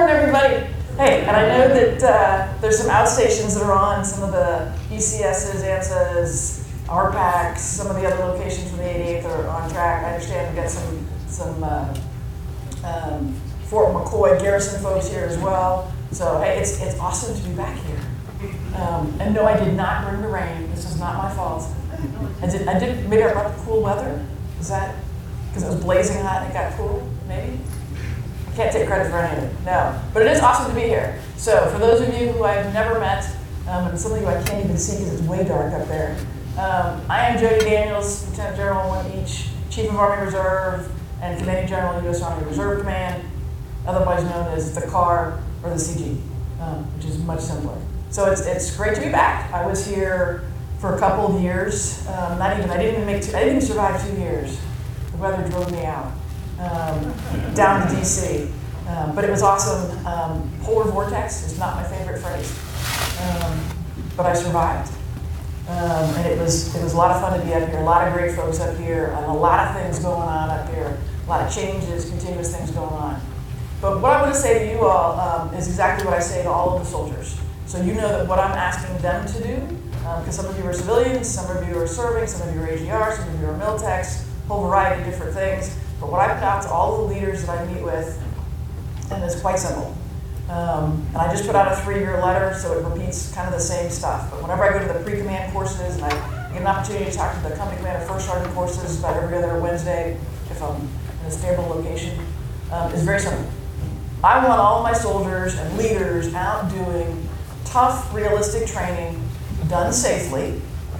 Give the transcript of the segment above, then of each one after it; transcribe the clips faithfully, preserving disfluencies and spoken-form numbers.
morning, everybody. Hey, and I know that uh, there's some outstations that are on, some of the E C Ss, ANSAs, R PACs, some of the other locations from the eighty-eighth are on track. I understand we've got some, some uh, um, Fort McCoy Garrison folks here as well. So, hey, it's, it's awesome to be back here. Um, and no, I did not bring the rain. This is not my fault. I did, I did maybe I brought the cool weather. Is that because it was blazing hot and it got cool? Maybe? I can't take credit for any of it. No. But it is awesome to be here. So for those of you who I've never met, um, and some of you I can't even see because it's way dark up there, um, I am Jody Daniels, Lieutenant General one each, Chief of Army Reserve, and Commanding General U S Army Reserve Command, otherwise known as the C A R or the C G, um, which is much simpler. So it's, it's great to be back. I was here for a couple of years. Um, not even, I didn't even make two, I didn't even survive two years. The weather drove me out, um, down to D C. Um, but it was awesome. Um, polar vortex is not my favorite phrase, um, but I survived. Um, and it was, it was a lot of fun to be up here, a lot of great folks up here, and a lot of things going on up here, a lot of changes, continuous things going on. But what I want to say to you all um, is exactly what I say to all of the soldiers. So you know that what I'm asking them to do, because um, some of you are civilians, some of you are serving, some of you are A G R, some of you are Miltex, a whole variety of different things. But what I put out to all the leaders that I meet with, and it's quite simple. Um, and I just put out a three-year letter, so it repeats kind of the same stuff. But whenever I go to the pre-command courses, and I get an opportunity to talk to the company commander first sergeant courses about every other Wednesday, if I'm in a stable location, um, it's very simple. I want all of my soldiers and leaders out doing tough, realistic training done safely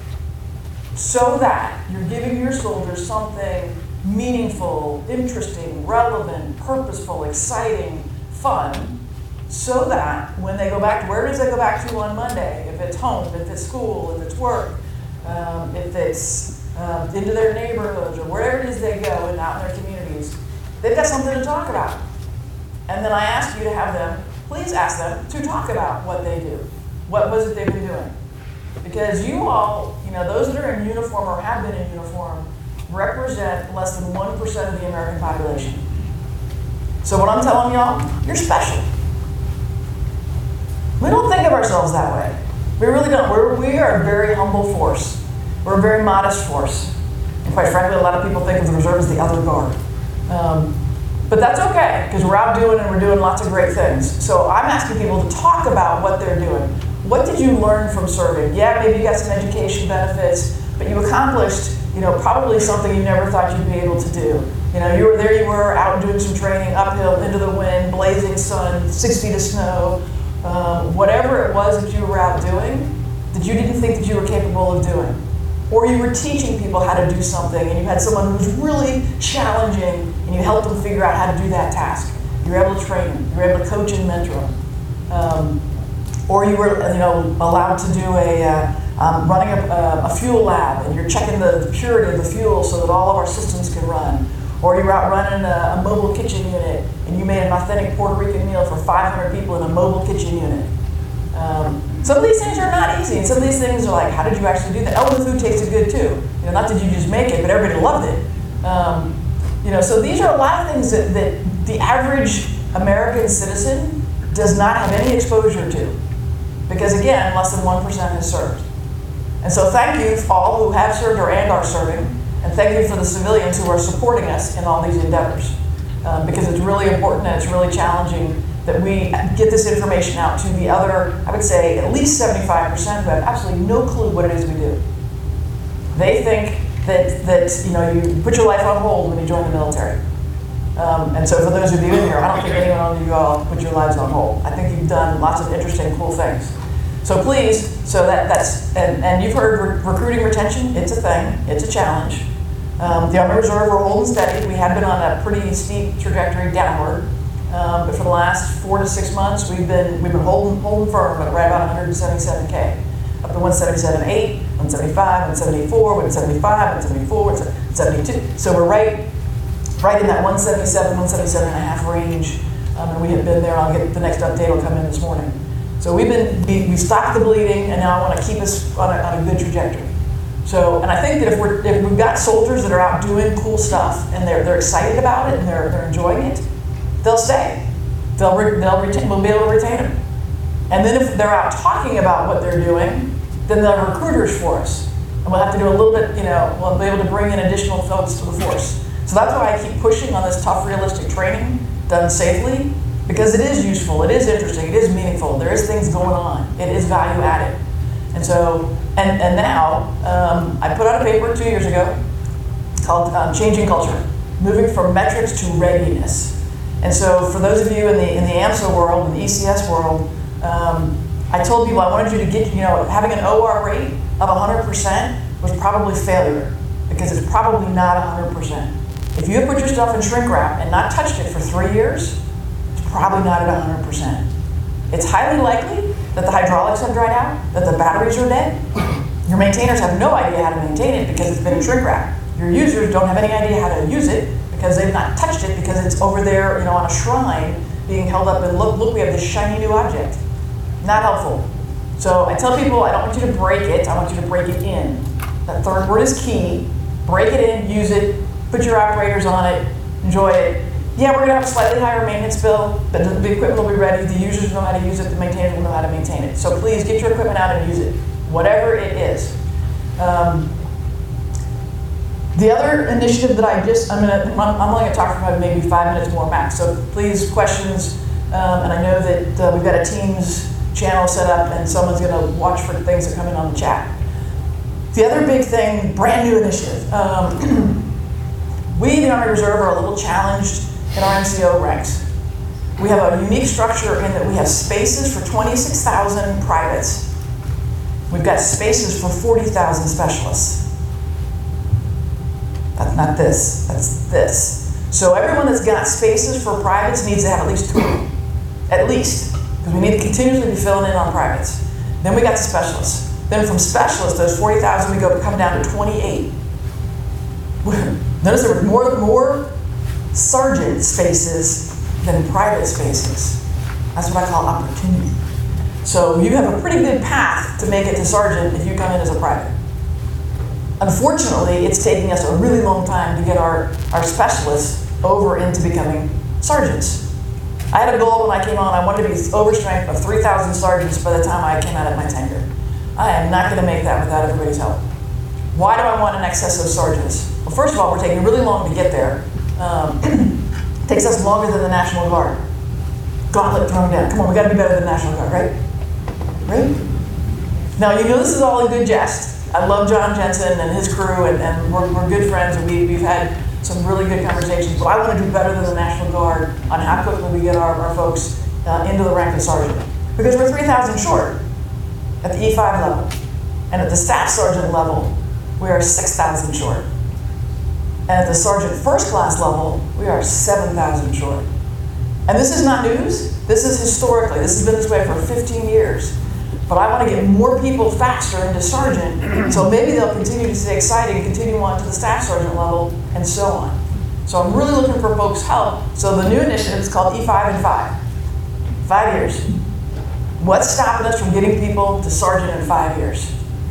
so that you're giving your soldiers something meaningful, interesting, relevant, purposeful, exciting, fun, so that when they go back, where does they go back to on Monday? If it's home, if it's school, if it's work, um, if it's um, into their neighborhoods or wherever it is they go and out in their communities, they've got something to talk about. And then I ask you to have them, please ask them to talk about what they do. What was it they've been doing? Because you all, you know, those that are in uniform or have been in uniform represent less than one percent of the American population. So what I'm telling y'all, you're special. We don't think of ourselves that way. We really don't. We're, we are a very humble force. We're a very modest force. And quite frankly, a lot of people think of the reserve as the other guard. Um, But that's okay, because we're out doing and we're doing lots of great things. So I'm asking people to talk about what they're doing. What did you learn from serving? Yeah, maybe you got some education benefits, but you accomplished, you know, probably something you never thought you'd be able to do. You know, you were there, you were out doing some training, uphill, into the wind, blazing sun, six feet of snow, um, whatever it was that you were out doing that you didn't think that you were capable of doing. Or you were teaching people how to do something and you had someone who was really challenging and you helped them figure out how to do that task. You were able to train them, you were able to coach and mentor them. Um, or you were you know, allowed to do a, uh, um, running a, a fuel lab and you're checking the purity of the fuel so that all of our systems can run. Or you were out running a, a mobile kitchen unit and you made an authentic Puerto Rican meal for five hundred people in a mobile kitchen unit. Um, some of these things are not easy, and some of these things are like, how did you actually do that? Oh, the food tasted good too. You know, not that you just make it, but everybody loved it. Um, you know, so these are a lot of things that, that the average American citizen does not have any exposure to, because again, less than one percent has served. And so thank you for all who have served or and are serving, and thank you for the civilians who are supporting us in all these endeavors, um, because it's really important and it's really challenging that we get this information out to the other, I would say, at least seventy-five percent who have absolutely no clue what it is we do. They think that, that you know, you put your life on hold when you join the military. Um, and so for those of you in here, I don't think anyone of you all put your lives on hold. I think you've done lots of interesting, cool things. So please, so that, that's, and, and you've heard re recruiting retention, it's a thing, it's a challenge. Um, the Army Reserve, we're holding steady. We have been on a pretty steep trajectory downward. Um, but for the last four to six months, we've been we've been holding holding firm at right about one hundred seventy-seven K, up to one seventy-seven point eight, one seventy-five, one seventy-four, one seventy-five, one seventy-four, one seventy-two. So we're right right in that one seventy-seven, one seventy-seven and a half range, um, and we have been there. I'll get the next update will come in this morning. So we've been we, we stopped the bleeding, and now I want to keep us on a, on a good trajectory. So, and I think that if we're if we've got soldiers that are out doing cool stuff and they're they're excited about it and they're they're enjoying it, they'll stay. they'll, re they'll retain, we'll be able to retain them. And then if they're out talking about what they're doing, then they're recruiters for us. And we'll have to do a little bit, you know, we'll be able to bring in additional folks to the force. So that's why I keep pushing on this tough, realistic training done safely, because it is useful, it is interesting, it is meaningful, there is things going on, it is value added. And so, and, and now, um, I put out a paper two years ago called um, Changing Culture, Moving from Metrics to Readiness. And so for those of you in the, in the AMSA world, in the E C S world, um, I told people I wanted you to get, you know, having an O R rate of one hundred percent was probably failure, because it's probably not one hundred percent. If you have put your stuff in shrink wrap and not touched it for three years, it's probably not at one hundred percent. It's highly likely that the hydraulics have dried out, that the batteries are dead. Your maintainers have no idea how to maintain it because it's been in shrink wrap. Your users don't have any idea how to use it because they've not touched it, because it's over there, you know, on a shrine being held up and look, look, we have this shiny new object. Not helpful. So I tell people, I don't want you to break it, I want you to break it in. That third word is key. Break it in, use it, put your operators on it, enjoy it. Yeah, we're gonna have a slightly higher maintenance bill, but the equipment will be ready, the users know how to use it, the maintainers will know how to maintain it. So please get your equipment out and use it, whatever it is. Um, the other initiative that I just, I'm gonna, I'm only gonna talk for about maybe five minutes more max, so please, questions, um, and I know that uh, we've got a Teams channel set up and someone's gonna watch for things that come in on the chat. The other big thing, brand new initiative. Um, we, the Army Reserve, are a little challenged in our M C O ranks. We have a unique structure in that we have spaces for twenty-six thousand privates. We've got spaces for forty thousand specialists. That's not this, that's this. So everyone that's got spaces for privates needs to have at least two. At least, because we need to continuously be filling in on privates. Then we got the specialists. Then from specialists, those forty thousand, we go come down to twenty-eight. Notice there were more, more sergeant spaces than private spaces. That's what I call opportunity. So you have a pretty good path to make it to sergeant if you come in as a private. Unfortunately, it's taking us a really long time to get our, our specialists over into becoming sergeants. I had a goal when I came on, I wanted to be overstrength of three thousand sergeants by the time I came out of my tenure. I am not gonna make that without everybody's help. Why do I want an excess of sergeants? Well, first of all, we're taking really long to get there. Um, it takes us longer than the National Guard. Gauntlet thrown down. Come on, we gotta be better than the National Guard, right? Right? Now, you know this is all in good jest. I love John Jensen and his crew, and, and we're, we're good friends, and we, we've had some really good conversations, but I want to do better than the National Guard on how quickly we get our, our folks uh, into the rank of sergeant. Because we're three thousand short at the E five level. And at the staff sergeant level, we are six thousand short. And at the sergeant first class level, we are seven thousand short. And this is not news. This is historically, this has been this way for fifteen years. But I want to get more people faster into sergeant, so maybe they'll continue to stay excited and continue on to the staff sergeant level, and so on. So I'm really looking for folks' help. So the new initiative is called E five and five. Five years. What's stopping us from getting people to sergeant in five years?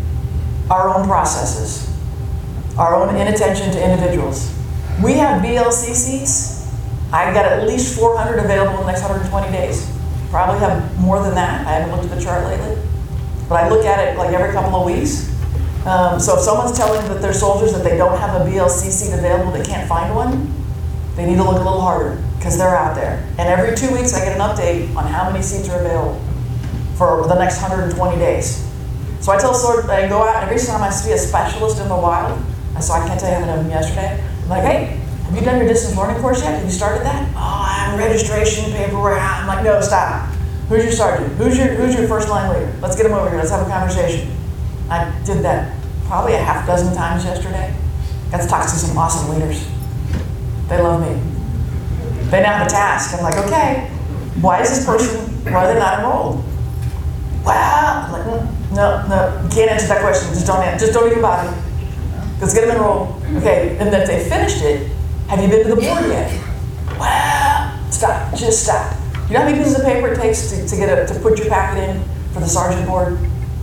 Our own processes. Our own inattention to individuals. We have B L C Cs. I've got at least four hundred available in the next one hundred twenty days. Probably have more than that. I haven't looked at the chart lately. But I look at it like every couple of weeks. Um, so if someone's telling that their soldiers that they don't have a B L C seat available, they can't find one, they need to look a little harder, because they're out there. And every two weeks I get an update on how many seats are available for the next one hundred twenty days. So I tell soldiers, I go out, and every time I see a specialist in the wild, so I can't tell you how many of them yesterday, I'm like, hey, have you done your distance learning course yet? Have you started that? Oh, I have registration paperwork. I'm like, no, stop. Who's your sergeant? Who's your, who's your first line leader? Let's get them over here. Let's have a conversation. I did that probably a half dozen times yesterday. Got to talk to some awesome leaders. They love me. They now have a task. I'm like, okay, why is this person, why are they not enrolled? Well, I'm like, mm, no, no, you can't answer that question. Just don't, just don't even bother. Let's get them enrolled. Okay, and if they finished it, have you been to the board yet? Well, stop, just stop. You know how many pieces of paper it takes to, to, get a, to put your packet in for the sergeant board?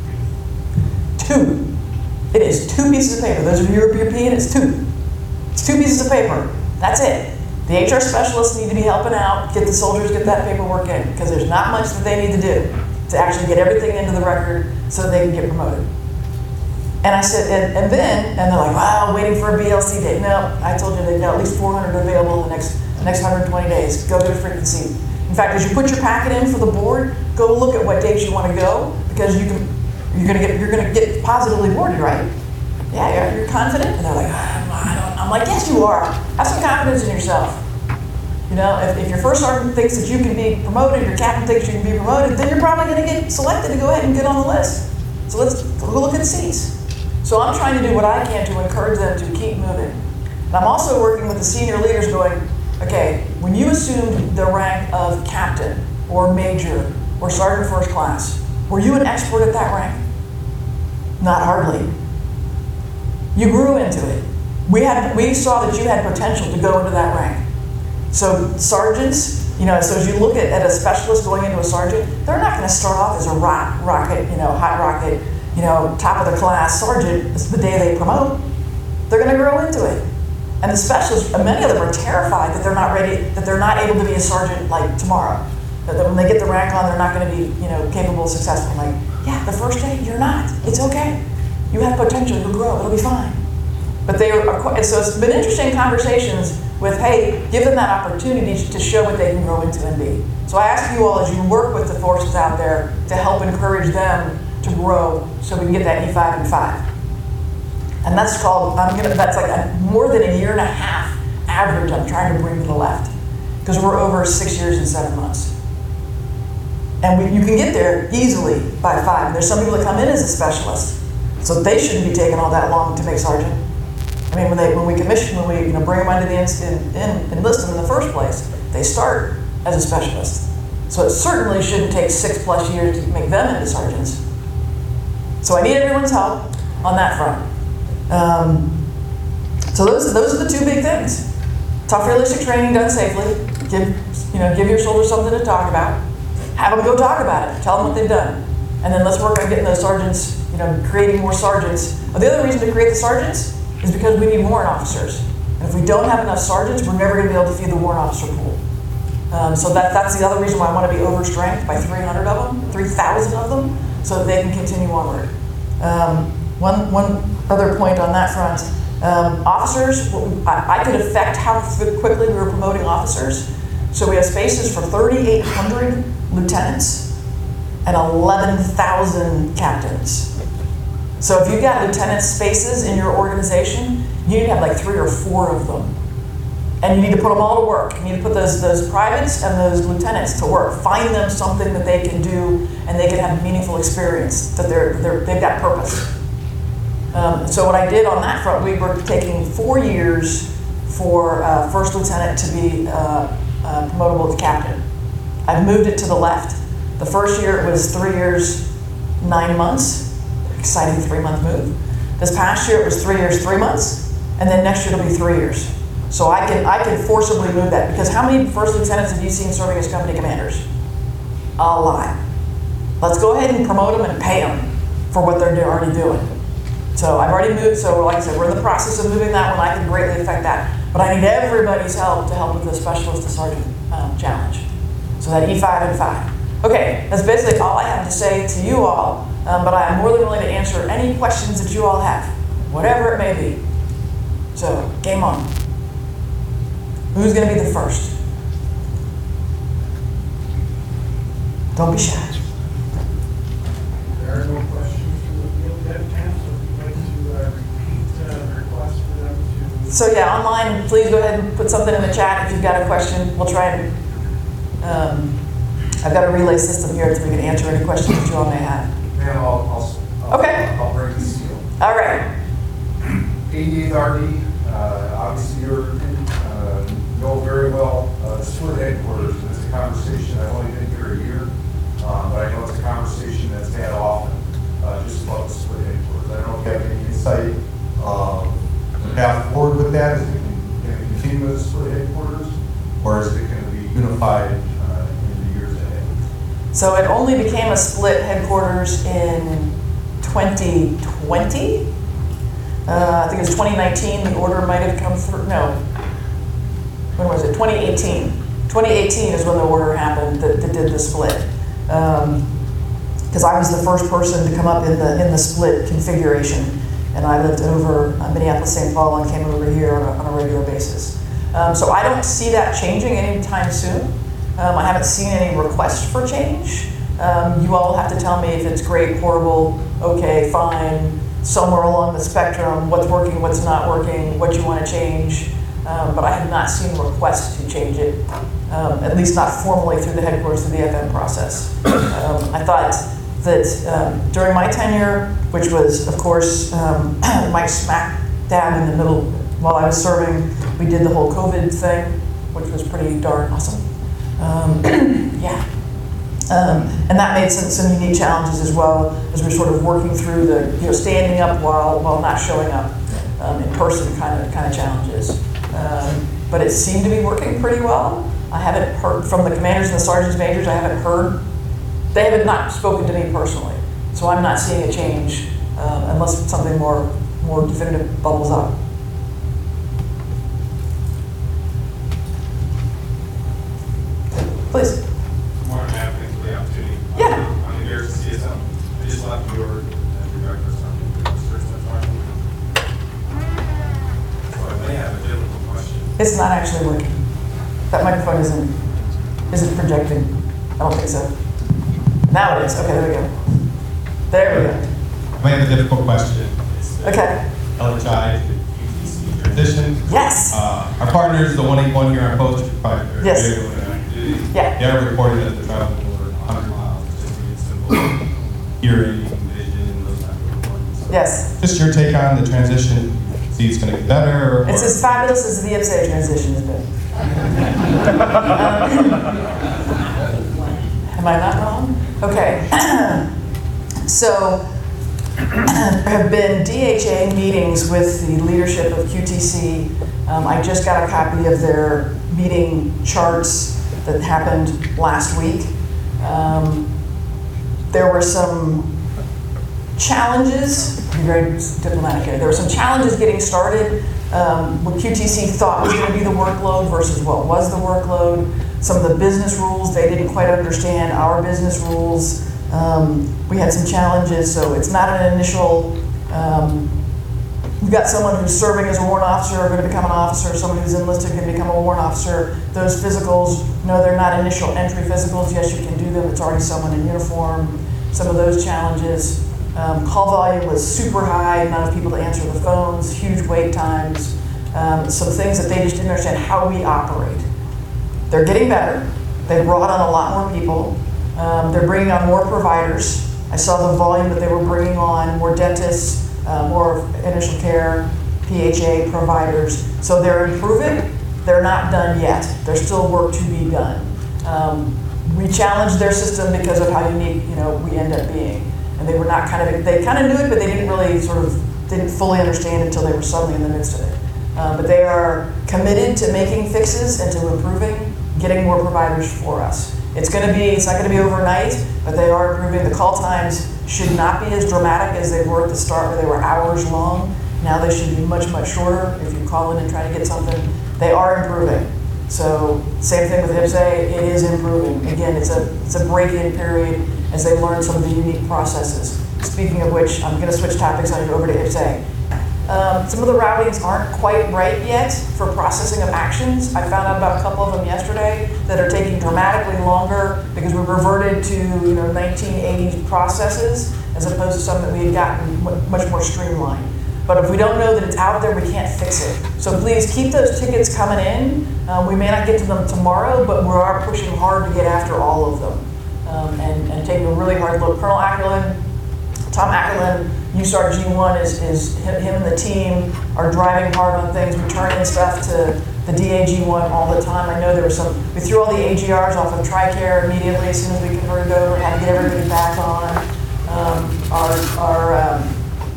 Two. It is two pieces of paper. Those of you who are European, it's two. It's two pieces of paper. That's it. The H R specialists need to be helping out, get the soldiers, get that paperwork in, because there's not much that they need to do to actually get everything into the record so that they can get promoted. And I said, and, and then, and they're like, wow, waiting for a B L C date. No, I told you they've got at least four hundred available in the next, the next one hundred twenty days. Go get a freaking seat. In fact, as you put your packet in for the board, go look at what dates you want to go, because you can, you're gonna get, you're gonna get positively boarded, right? Yeah, you're, you're confident? And they're like, ah, I don't, I'm like, yes, you are. Have some confidence in yourself. You know, if, if your first sergeant thinks that you can be promoted, your captain thinks you can be promoted, then you're probably going to get selected to go ahead and get on the list. So let's go look at the seats. So I'm trying to do what I can to encourage them to keep moving. And I'm also working with the senior leaders going, okay, when you assumed the rank of captain or major or sergeant first class, were you an expert at that rank? Not hardly. You grew into it. We had, we saw that you had potential to go into that rank. So sergeants, you know, so as you look at, at a specialist going into a sergeant, they're not going to start off as a rock, rocket, you know, hot rocket, you know, top of the class sergeant the day they promote. They're going to grow into it. And the specialists, many of them are terrified that they're not ready, that they're not able to be a sergeant like tomorrow. That, that when they get the rank on, they're not going to be, you know, capable, successful. Like, yeah, the first day, you're not. It's okay. You have potential, you'll grow, it'll be fine. But they are, and so it's been interesting conversations with, hey, give them that opportunity to show what they can grow into and be. So I ask you all, as you work with the forces out there, to help encourage them to grow so we can get that E five and five. And that's called, I'm gonna, that's like a, more than a year and a half average I'm trying to bring to the left. Because we're over six years and seven months. And we, you can get there easily by five. There's some people that come in as a specialist, so they shouldn't be taking all that long to make sergeant. I mean, when they when we commission, when we you know bring them into the in, in, enlist them in the first place, they start as a specialist. So it certainly shouldn't take six plus years to make them into sergeants. So I need everyone's help on that front. Um, so those those are the two big things: tough, realistic training done safely. Give you know give your soldiers something to talk about. Have them go talk about it. Tell them what they've done, and then let's work on getting those sergeants. You know, creating more sergeants. But the other reason to create the sergeants is because we need warrant officers. And if we don't have enough sergeants, we're never going to be able to feed the warrant officer pool. Um, so that, that's the other reason why I want to be overstrength by three hundred of them, three thousand of them, so that they can continue onward. Um, one, one other point on that front, um, officers, I, I could affect how quickly we were promoting officers. So we have spaces for thirty-eight hundred lieutenants and eleven thousand captains. So if you've got lieutenant spaces in your organization, you need to have like three or four of them. And you need to put them all to work. You need to put those, those privates and those lieutenants to work. Find them something that they can do and they can have meaningful experience, that they're, they're, they've got purpose. Um, so what I did on that front, we were taking four years for uh, first lieutenant to be uh, uh, promotable to captain. I've moved it to the left. The first year it was three years, nine months. Exciting three-month move. This past year it was three years, three months, and then next year it'll be three years. So I can I can forcibly move that, because how many first lieutenants have you seen serving as company commanders? A lot. Let's go ahead and promote them and pay them for what they're already doing. So I've already moved, so like I said, we're in the process of moving that one. I can greatly affect that. But I need everybody's help to help with the specialist to sergeant um, challenge. So that E five and five. Okay, that's basically all I have to say to you all. Um, but I am more than willing to answer any questions that you all have, whatever it may be. So, game on. Who's going to be the first? Don't be shy. There are no questions from the field yet, Pam, so if you'd like to uh, repeat uh, the request for them to... So yeah, online, please go ahead and put something in the chat if you've got a question. We'll try and... Um, I've got a relay system here so we can answer any questions that you all may have. Ma'am, I'll, I'll, Okay. I'll, I'll bring the seal. All right. eighty-eighth R D, uh, obviously you're, uh, know very well, uh, the split headquarters. It's a conversation, I've only been here a year, um, but I know it's a conversation that's had often, uh, just about the split headquarters. I don't know if you have any insight, um, the path forward with that. Is it going to continue as a split headquarters, or is it going to be unified uh, in the years ahead? So it only became a split headquarters in twenty twenty. Uh, I think it was twenty nineteen, the order might have come through, no. when was it, twenty eighteen. twenty eighteen is when the order happened that, that did the split. Because um, I was the first person to come up in the in the split configuration, and I lived over uh, Minneapolis, Saint Paul, and came over here on a, on a regular basis. Um, so I don't see that changing anytime soon. Um, I haven't seen any requests for change. Um, you all have to tell me if it's great, horrible, okay, fine, somewhere along the spectrum, what's working, what's not working, what you want to change. Um, but I have not seen requests to change it, um, at least not formally through the headquarters through the F M process. Um, I thought that um, during my tenure, which was, of course, um, my smack dab in the middle while I was serving, we did the whole COVID thing, which was pretty darn awesome. Um, yeah. Um, and that made some, some unique challenges as well, as we're sort of working through the, you know, standing up while while not showing up um, in person kind of kind of challenges. Um, but it seemed to be working pretty well. I haven't heard from the commanders and the sergeants majors. I haven't heard. They have not spoken to me personally, so I'm not seeing a change um, unless something more more definitive bubbles up. Please. Morning, Matt. Thanks for the opportunity. Yeah. I'm here to see some. I just left your uh, director some research that's So I may have a difficult question. It's not actually working. That microphone isn't isn't projecting. I don't think so. Now it is. Okay, there we go. There we go. I may have a difficult question. It's the Okay. L H I to U T C transition. Yes. Uh, our partners, the one eighty-one here on Post, probably very Yes. very good at duty. Yeah. They're reporting that they're traveling over one hundred miles just to get simple hearing, vision, those type of reports. Yes. Just your take on the transition. See, it's going to get better. Or, It's as fabulous as the I P S A transition has been. um, am I not wrong? Okay. So there have been D H A meetings with the leadership of Q T C. Um, I just got a copy of their meeting charts that happened last week. Um, there were some challenges, to be very diplomatic here, there were some challenges getting started. Um, what Q T C thought was going to be the workload versus what was the workload. Some of the business rules, they didn't quite understand our business rules. Um, we had some challenges, so it's not an initial, um, we've got someone who's serving as a warrant officer, going to become an officer, someone who's enlisted going to become a warrant officer. Those physicals, no, they're not initial entry physicals. Yes, you can do them. It's already someone in uniform. Some of those challenges. Um, call volume was super high, not enough people to answer the phones, huge wait times. Um, some things that they just didn't understand how we operate. They're getting better. They brought on a lot more people. Um, they're bringing on more providers. I saw the volume that they were bringing on, more dentists, uh, more initial care, P H A providers. So they're improving. They're not done yet. There's still work to be done. Um, we challenged their system because of how unique, you know, we end up being. And they were not kind of, they kind of knew it, but they didn't really sort of, didn't fully understand until they were suddenly in the midst of it. Uh, but they are committed to making fixes and to improving, getting more providers for us. It's going to be, it's not going to be overnight, but they are improving. The call times should not be as dramatic as they were at the start, where they were hours long. Now they should be much, much shorter. If you call in and try to get something, they are improving. So same thing with I P S A, it is improving. Again, it's a it's a break-in period as they learn some of the unique processes. Speaking of which, I'm going to switch topics on you over to I P S A. Um, some of the routings aren't quite right yet for processing of actions. I found out about a couple of them yesterday that are taking dramatically longer because we reverted to, you know, nineteen eighties processes as opposed to some that we had gotten much more streamlined. But if we don't know that it's out there, we can't fix it. So please keep those tickets coming in. Um, we may not get to them tomorrow, but we are pushing hard to get after all of them um, and, and taking a really hard look. Colonel Ackerlin, Tom Ackerlin, U S A R G one is, is him and the team are driving hard on things. We turn in stuff to the D A G one all the time. I know there was some, we threw all the A G Rs off of TRICARE immediately as soon as we converted over, had to get everybody back on. Um, our, our, um,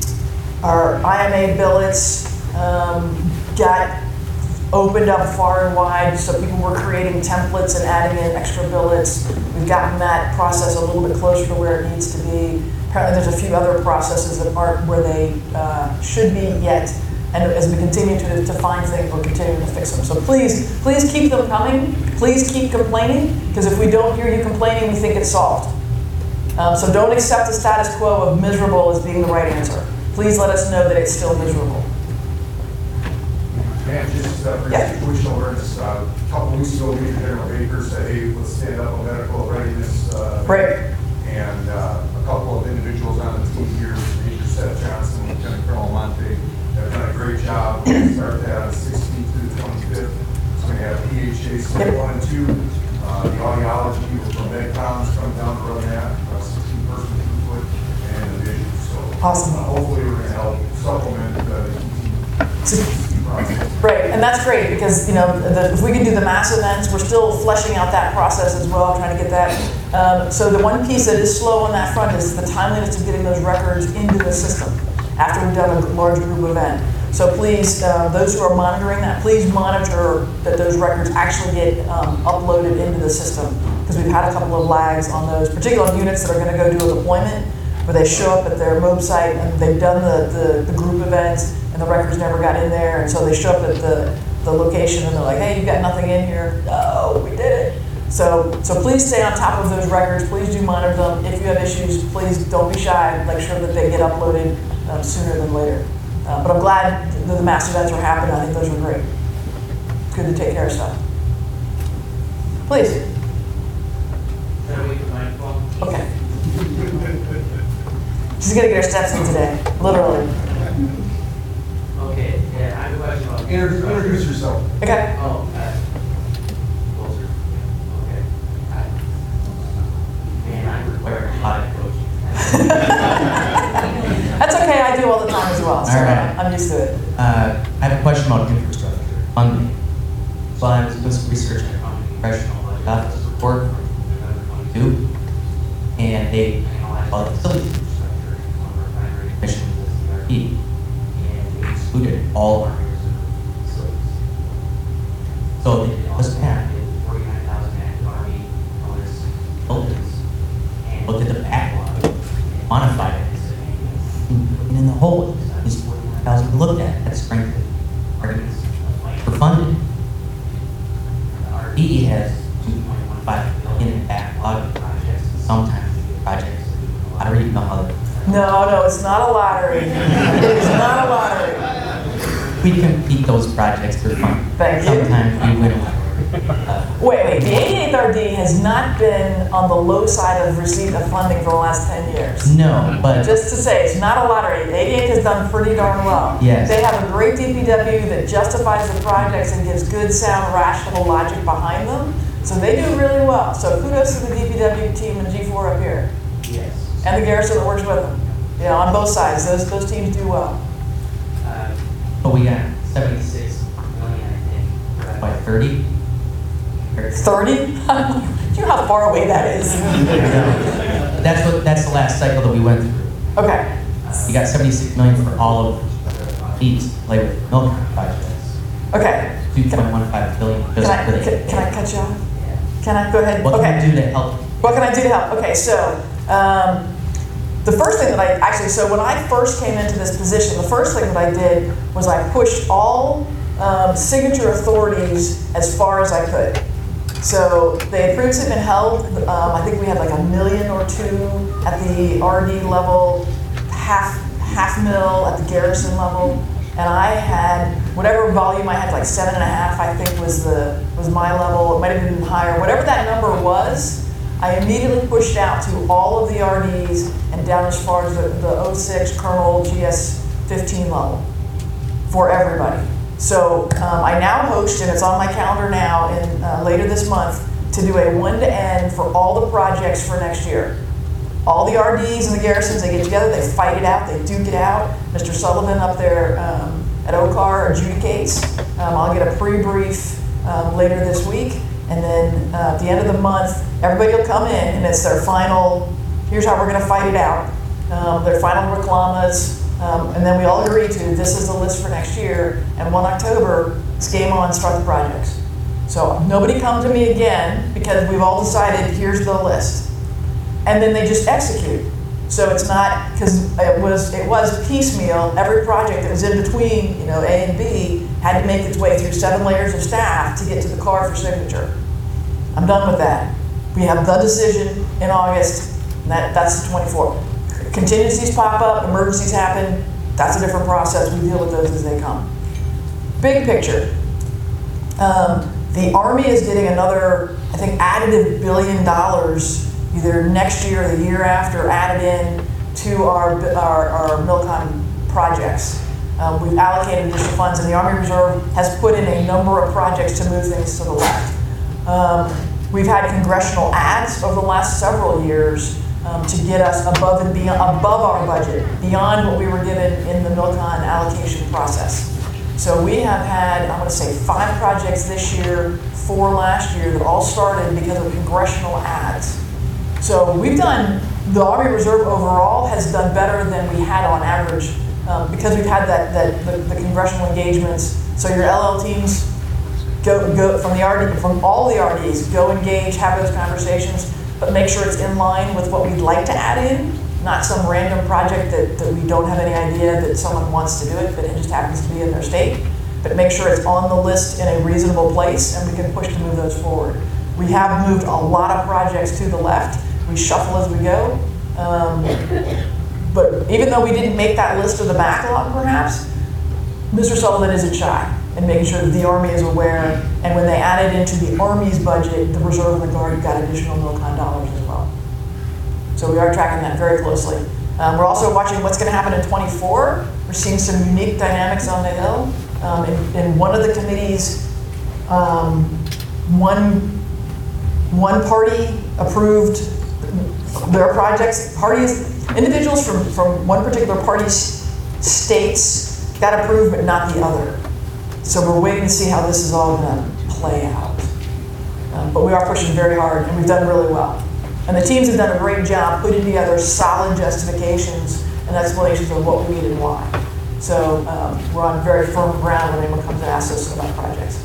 our I M A billets um, got opened up far and wide, so people were creating templates and adding in extra billets. We've gotten that process a little bit closer to where it needs to be. Apparently there's a few other processes that aren't where they uh, should be yet. And as we continue to, to find things, we're continuing to fix them. So please, please keep them coming. Please keep complaining, because if we don't hear you complaining, we think it's solved. Um, so don't accept the status quo of miserable as being the right answer. Please let us know that it's still miserable. And just uh, for Yeah. situational awareness, uh, a couple weeks ago, Major General Baker said, hey, let's stand up on medical readiness. Uh, Right. And uh, a couple of individuals on the team here, Major Seth Johnson, Lieutenant Colonel Monte, have done a great job. We're going to start that on the sixteenth through the twenty-fifth. It's going to have P H A Step Yep. one and two. Uh, the audiology people from MedCom's coming down to run that, uh, sixteen person throughput, and the vision. So Awesome. uh, hopefully we're going to help supplement uh, the E T process. Right, and that's great, because you know, the, if we can do the mass events, we're still fleshing out that process as well, trying to get that. Um, so the one piece that is slow on that front is the timeliness of getting those records into the system after we've done a large group event. So please, uh, those who are monitoring that, please monitor that those records actually get um, uploaded into the system, because we've had a couple of lags on those, particularly on units that are going to go do a deployment, where they show up at their MOB site and they've done the, the, the group events and the records never got in there, and so they show up at the, the location and they're like, hey, you've got nothing in here. No, we did it. So, so please stay on top of those records. Please do monitor them. If you have issues, please don't be shy. Make sure that they get uploaded um, sooner than later. Uh, but I'm glad that the mass events are happening. I think those are great. Good to take care of stuff. Please. Can I wait for my phone? Okay. She's gonna get her steps in today, literally. Okay, yeah, I have a question about. Introduce introduce yourself. Okay. Oh, uh, closer. Okay. Hi. Man, I'm required a lot of coaching. That's okay. I do all the time as well, so All right. I'm used to it. Uh, I have a question about infrastructure funding. So I was doing some research on the congressional budget office report from November twenty-two, and they analyzed all the facilities infrastructure on our primary mission with the C R P, and they excluded all of our facilities. So they did all this math, they did forty-nine thousand active Army bonus buildings, and looked at the backlog, and quantified it. And in the whole, is forty-nine thousand we looked at, that strengthened arguments for funding. The R D E has two point one five billion in backlog projects, and sometimes we get projects, I don't even know how to. No, no, it's not a lottery. It is not a lottery. We compete those projects for fun. Thank you. Sometimes we win. Uh, Wait, wait, the eighty-eighth R D has not been on the low side of receipt of funding for the last ten years. No, but Just to say, it's not a lottery. The eighty-eighth has done pretty darn well. Yes. They have a great D P W that justifies the projects and gives good, sound, rational logic behind them. So they do really well. So kudos to the D P W team and G four up here. Yes. And the garrison that works with them. You know, on both sides, those, those teams do well. Uh, but we got seventy-six million, I think. by thirty. thirty? Do you know how far away that is? That's what. That's the last cycle that we went through. Okay. You got seventy-six million for all of these, like with milk projects. Okay. two point one five billion Can just I, for the. can, can I cut you off? Can I? Go ahead. What Okay. can we do to help? What can I do to help? Okay, so um, the first thing that I actually, so when I first came into this position, the first thing that I did was I pushed all um, signature authorities as far as I could. So they had previously been held. Um, I think we had like a million or two at the R D level, half half mil at the garrison level, and I had whatever volume I had, like seven and a half. I think was the was my level. It might have been higher. Whatever that number was, I immediately pushed out to all of the R Ds and down as far as the, the oh six Colonel G S fifteen level for everybody. So um, I now host, and it's on my calendar now, in, uh, later this month, to do a one-to-end for all the projects for next year. All the R Ds and the garrisons, they get together, they fight it out, they duke it out. Mister Sullivan up there um, at O C A R adjudicates. Um, I'll get a pre-brief um, later this week, and then uh, at the end of the month, everybody will come in, and it's their final, here's how we're gonna fight it out. Um, their final reclamas. Um, and then we all agree to, this is the list for next year, and first October, it's game on, start the projects. So nobody come to me again, because we've all decided, here's the list. And then they just execute. So it's not, because it was, it was piecemeal, every project that was in between, you know, A and B had to make its way through seven layers of staff to get to the card for signature. I'm done with that. We have the decision in August, and that, that's the twenty-fourth. Contingencies pop up, emergencies happen, that's a different process, we deal with those as they come. Big picture, um, the Army is getting another, I think, additive billion dollars either next year or the year after, added in to our, our, our Milcon projects. Um, we've allocated additional funds, and the Army Reserve has put in a number of projects to move things to the left. Um, we've had congressional ads over the last several years um, to get us above and beyond, above our budget, beyond what we were given in the Milcon allocation process. So we have had, I'm going to say, five projects this year, four last year, that all started because of congressional ads. So we've done, the Army Reserve overall has done better than we had on average um, because we've had that, that the, the congressional engagements. So your L L teams go, go from the R D, from all the R Ds, go engage, have those conversations, but make sure it's in line with what we'd like to add in, not some random project that, that we don't have any idea that someone wants to do it, but it just happens to be in their state. But make sure it's on the list in a reasonable place and we can push to move those forward. We have moved a lot of projects to the left. We shuffle as we go. Um, but even though we didn't make that list of the backlog, perhaps, Mister Sullivan isn't shy in making sure that the Army is aware. And when they added into the Army's budget, the Reserve and the Guard got additional Milcon dollars as well. So we are tracking that very closely. Um, we're also watching what's going to happen in twenty-four. We're seeing some unique dynamics on the Hill. Um, in, in one of the committees, um, one, one party approved their projects. Parties, individuals from, from one particular party's states got approved, but not the other. So we're waiting to see how this is all going to play out. Um, but we are pushing very hard, and we've done really well. And the teams have done a great job putting together solid justifications and explanations of what we need and why. So um, we're on very firm ground when anyone comes and asks us about projects.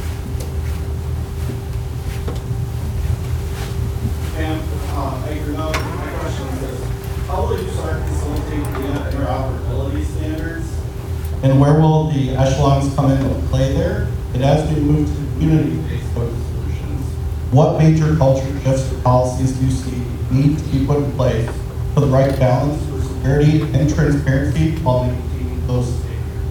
And uh, Edgar, now my question is, how will you start facilitating the interoperability standards? And where will the echelons come into play there? It has been moved to community-based focused solutions. What major culture shifts or policies do you see need to be put in place for the right balance for security and transparency while maintaining those standards?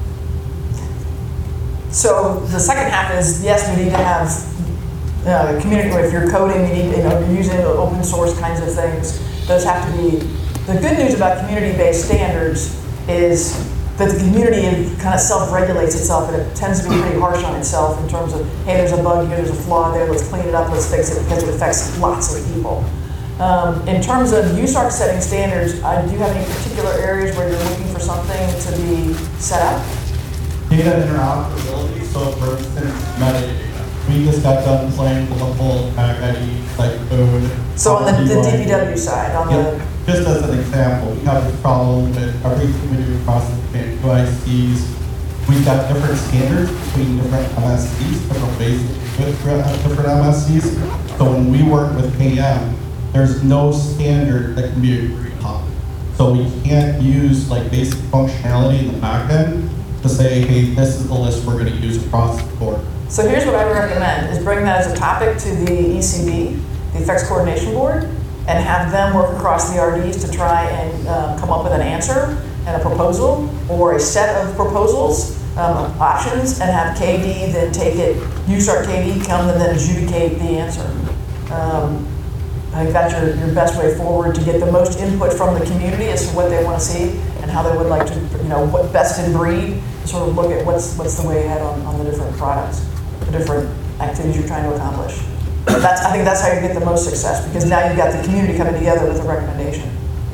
So the second half is, yes, we need to have uh, community, if you're coding, you need, you know, you're using open source kinds of things. Those have to be, the good news about community-based standards is that the community kind of self-regulates itself, and it tends to be pretty harsh on itself in terms of, hey, there's a bug here, there's a flaw there, let's clean it up, let's fix it, because it affects lots of people. Um, in terms of U S A R C setting standards, uh, do you have any particular areas where you're looking for something to be set up? Data interoperability, so for instance, metadata. We just got done playing with the whole Mac I D, like code. So on the, the D P W side, on Yep. the, Just as an example, we have this problem with everything we do across the Q I Cs. We've got different standards between different M S Cs, different ways to do it for different M S Cs. So when we work with K M, there's no standard that can be agreed upon. So we can't use like basic functionality in the back end to say, hey, this is the list we're going to use across the board. so here's what I would recommend, is bring that as a topic to the E C B, the Effects Coordination Board, and have them work across the R Ds to try and uh, come up with an answer and a proposal, or a set of proposals, um, options, and have K D then take it, you start K D, come and then adjudicate the answer. Um, I think that's your, your best way forward to get the most input from the community as to what they want to see and how they would like to, you know, what best in breed, sort of look at what's what's the way ahead on, on the different products, the different activities you're trying to accomplish. But that's, I think that's how you get the most success, because now you've got the community coming together with a recommendation.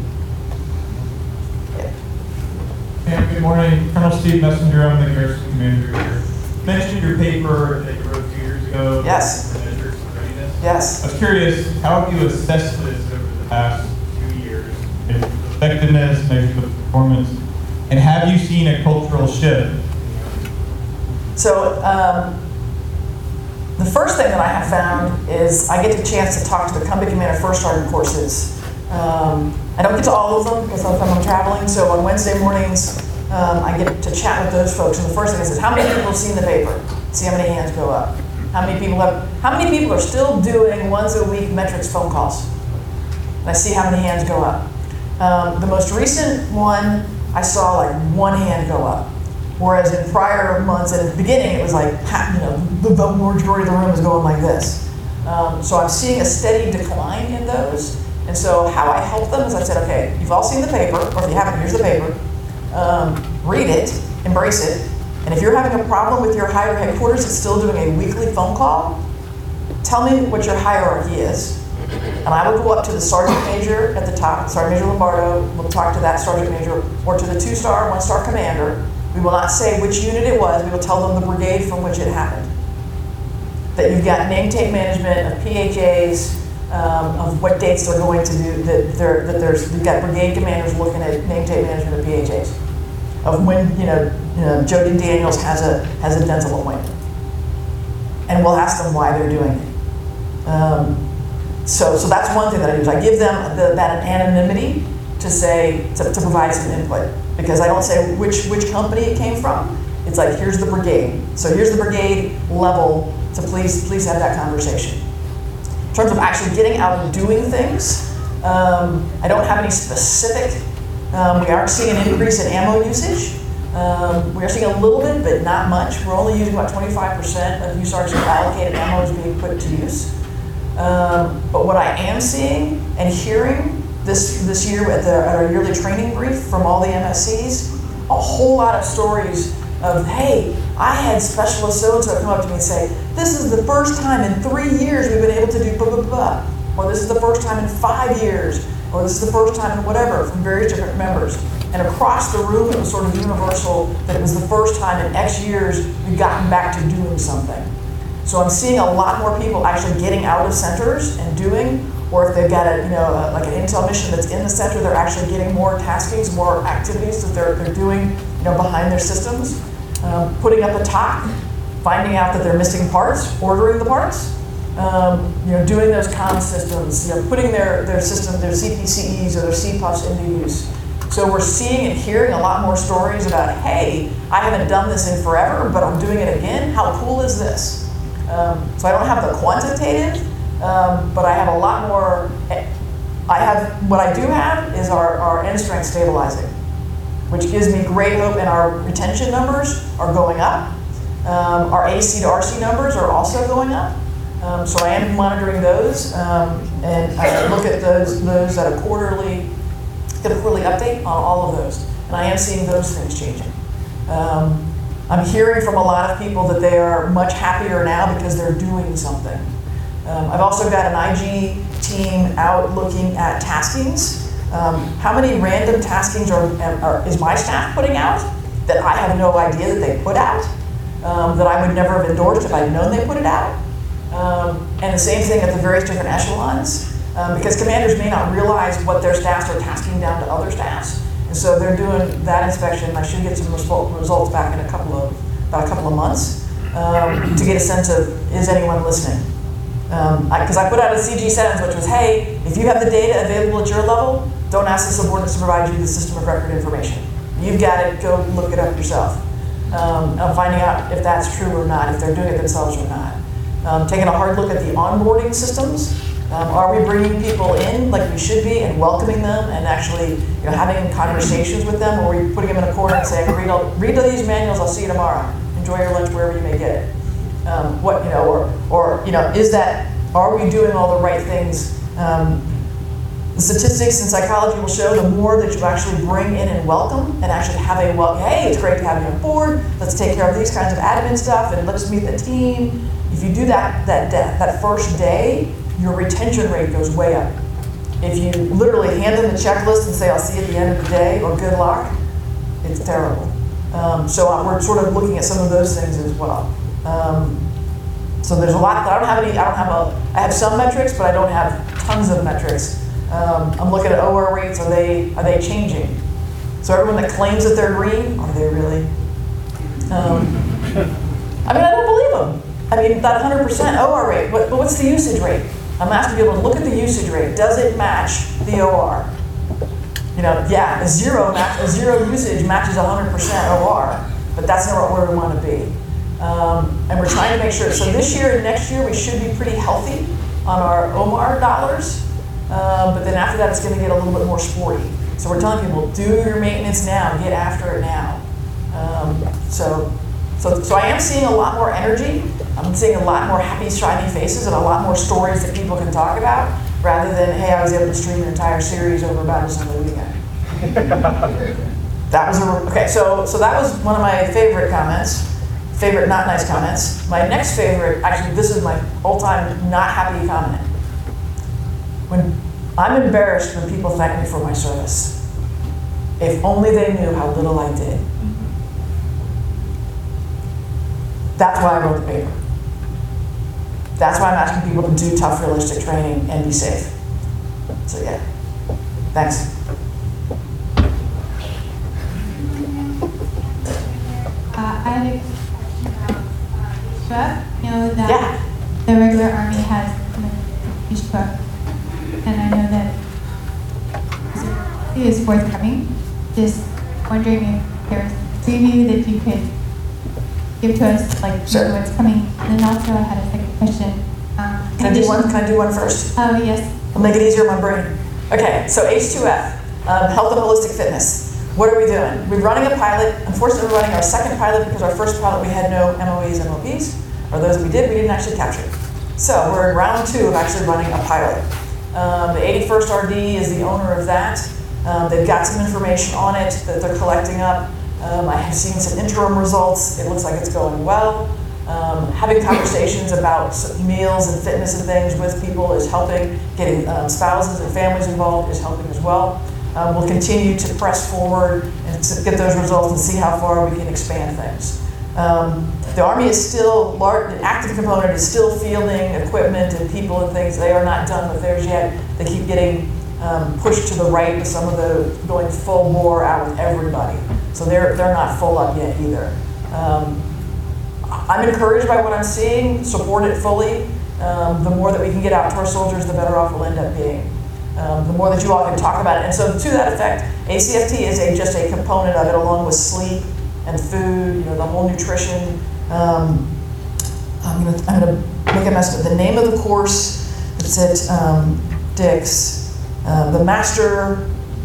Yeah. And good morning, Colonel Steve Messenger, I'm the Garrison Commander here. You mentioned your paper that you wrote two years ago. Yes. For measures of readiness. Yes. I was curious, how have you assessed this over the past two years? Measured the effectiveness, measured the performance, and have you seen a cultural shift? So um, the first thing that I have found is I get the chance to talk to the company commander first sergeant courses Um, I don't get to all of them because sometimes I'm traveling, so on Wednesday mornings, um, I get to chat with those folks, and the first thing I say is, how many people have seen the paper? See how many hands go up. How many people have, how many people are still doing once a week metrics phone calls? And I see how many hands go up. Um, the most recent one, I saw like one hand go up. Whereas in prior months, at the beginning, it was like, you know, the, the majority of the room is going like this. Um, so I'm seeing a steady decline in those. And so how I help them is I said, okay, you've all seen the paper, or if you haven't, here's the paper. Um, read it, embrace it. And if you're having a problem with your higher headquarters that's still doing a weekly phone call, tell me what your hierarchy is. And I will go up to the sergeant major at the top, Sergeant Major Lombardo, we'll talk to that sergeant major, or to the two-star, one-star commander. We will not say which unit it was, we will tell them the brigade from which it happened. That you've got name tape management of P H As, um, of what dates they're going to do, that, there, that there's, you've got brigade commanders looking at name tape management of P H As. Of when, you know, you know, Jody Daniels has a, has a dental appointment. And we'll ask them why they're doing it. Um, so, so that's one thing that I do, is I give them the, that anonymity to say, to, to provide some input. Because I don't say which, which company it came from. It's like, here's the brigade. So here's the brigade level to please, please have that conversation. In terms of actually getting out and doing things, um, I don't have any specific. Um, we are seeing an increase in ammo usage. Um, we are seeing a little bit, but not much. We're only using about twenty-five percent of U S A R's allocated ammo is being put to use. Um, but what I am seeing and hearing this, this year at, the, at our yearly training brief from all the M S Cs, a whole lot of stories of, hey, I had specialist so-and-so come up to me and say, this is the first time in three years we've been able to do blah, blah, blah. Or this is the first time in five years. Or this is the first time in whatever, from various different members. And across the room, it was sort of universal that it was the first time in X years we've gotten back to doing something. So I'm seeing a lot more people actually getting out of centers and doing, or if they've got a, you know, a, like an intel mission that's in the center, they're actually getting more taskings, more activities that they're, they're doing, you know, behind their systems. Um, putting up a T O C, finding out that they're missing parts, ordering the parts, um, you know, doing those comm systems, you know, putting their, their system, their C P C Es or their C PUFs into use. So we're seeing and hearing a lot more stories about, hey, I haven't done this in forever, but I'm doing it again. How cool is this? Um, so I don't have the quantitative, um, but I have a lot more. I have, what I do have is our, our end strength stabilizing, which gives me great hope, and our retention numbers are going up. Um, our A C to R C numbers are also going up. Um, so I am monitoring those, um, and I look at those, those at a quarterly, get a quarterly update on all of those. And I am seeing those things changing. Um, I'm hearing from a lot of people that they are much happier now because they're doing something. Um, I've also got an I G team out looking at taskings. Um, how many random taskings are, are, is my staff putting out that I have no idea that they put out, um, that I would never have endorsed if I'd known they put it out? Um, and the same thing at the various different echelons, um, because commanders may not realize what their staffs are tasking down to other staffs. And so they're doing that inspection. I should get some result, results back in a couple of, about a couple of months, um, to get a sense of, is anyone listening? Because um, I, I put out a C G sentence, which was, hey, if you have the data available at your level, don't ask the subordinates to provide you the system of record information. You've got it, go look it up yourself. Um, I'm finding out if that's true or not, if they're doing it themselves or not. Um, taking a hard look at the onboarding systems. Um, are we bringing people in like we should be and welcoming them and actually, you know, having conversations with them, or are we putting them in a corner and saying, read, all, read these manuals, I'll see you tomorrow. Enjoy your lunch wherever you may get it. Um, what, you know, or, or, you know, is that, are we doing all the right things? Um, the statistics in psychology will show the more that you actually bring in and welcome and actually have a, well, hey, it's great to have you on board, let's take care of these kinds of admin stuff and let's meet the team. If you do that, that, that first day, your retention rate goes way up. If you literally hand them the checklist and say, I'll see you at the end of the day, or good luck, it's terrible. Um, so we're sort of looking at some of those things as well. Um, so there's a lot, I don't have any, I don't have a, I have some metrics, but I don't have tons of metrics. Um, I'm looking at O R rates, are they, are they changing? So everyone that claims that they're green, are they really? Um, I mean, I don't believe them. I mean, that one hundred percent O R rate, but, but what's the usage rate? I'm asking people to look at the usage rate. Does it match the O R? You know, yeah, a zero, match, a zero usage matches one hundred percent O R, but that's not where we want to be. Um, and we're trying to make sure, so this year and next year we should be pretty healthy on our O M R dollars, um, but then after that it's going to get a little bit more sporty. So we're telling people, do your maintenance now, get after it now. Um, so, so, so I am seeing a lot more energy. I'm seeing a lot more happy, shiny faces and a lot more stories that people can talk about, rather than, hey, I was able to stream an entire series over about a Sunday weekend. That was a, okay, so, so that was one of my favorite comments. Favorite not nice comments. My next favorite, actually this is my all-time not happy comment. When I'm embarrassed when people thank me for my service. If only they knew how little I did. That's why I wrote the paper. That's why I'm asking people to do tough, realistic training and be safe. So yeah, thanks. Uh, I had a question about uh, H two F. You know that Yeah. the regular Army has implemented H two F, and I know that it is forthcoming. Just wondering if there's a preview that you could give to us, like Sure. what's coming. And then also I had a second question. Um, Can I do one? Can I do one first? Oh yes. I'll make it easier on my brain. Okay, so H two F, um, health and holistic fitness. What are we doing? We're running a pilot. Unfortunately, we're running our second pilot because our first pilot we had no M O Es and M O Ps, or those we did, we didn't actually capture. So we're in round two of actually running a pilot. Um, the eighty-first R D is the owner of that. Um, they've got some information on it that they're collecting up. Um, I have seen some interim results. It looks like it's going well. Um, having conversations about meals and fitness and things with people is helping. Getting um, spouses and families involved is helping as well. Um, we'll continue to press forward and to get those results and see how far we can expand things. Um, the Army is still, large, an active component is still fielding equipment and people and things. They are not done with theirs yet. They keep getting um, pushed to the right with some of the going full bore out with everybody. So they're, they're not full up yet either. Um, I'm encouraged by what I'm seeing, support it fully. Um, the more that we can get out to our soldiers, the better off we'll end up being. Um, the more that you all can talk about it. And so to that effect, A C F T is a, just a component of it, along with sleep and food, you know, the whole nutrition. Um, I'm gonna, I'm gonna make a mess of it. The name of the course, it's at um, Dick's, uh, the Master,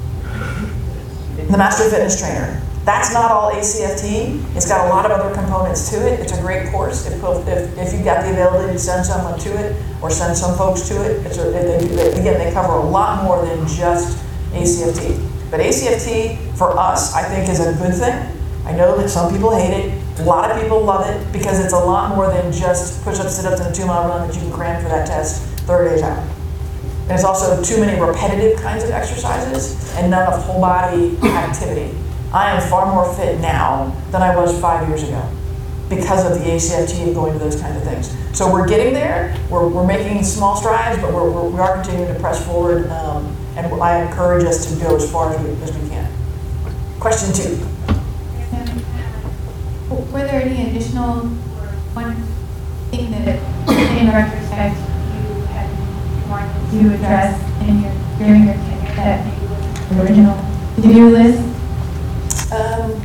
the Master Fitness Trainer. That's not all A C F T. It's got a lot of other components to it. It's a great course. If, if, if you've got the availability to send someone to it or send some folks to it, it's a, they, they, again, they cover a lot more than just A C F T. But A C F T, for us, I think is a good thing. I know that some people hate it. A lot of people love it because it's a lot more than just push-ups, sit-ups, and a two-mile run that you can cram for that test thirty days out. And it's also too many repetitive kinds of exercises and none of whole body activity. I am far more fit now than I was five years ago because of the A C F T and going to those kinds of things. So we're getting there. We're, we're making small strides, but we're, we're, we are continuing to press forward, um, and I encourage us to go as far as we, as we can. Question two. And, uh, were there any additional, or one thing that in retrospect you had wanted to address in your, during your tenure that maybe was the original to-do list? Um,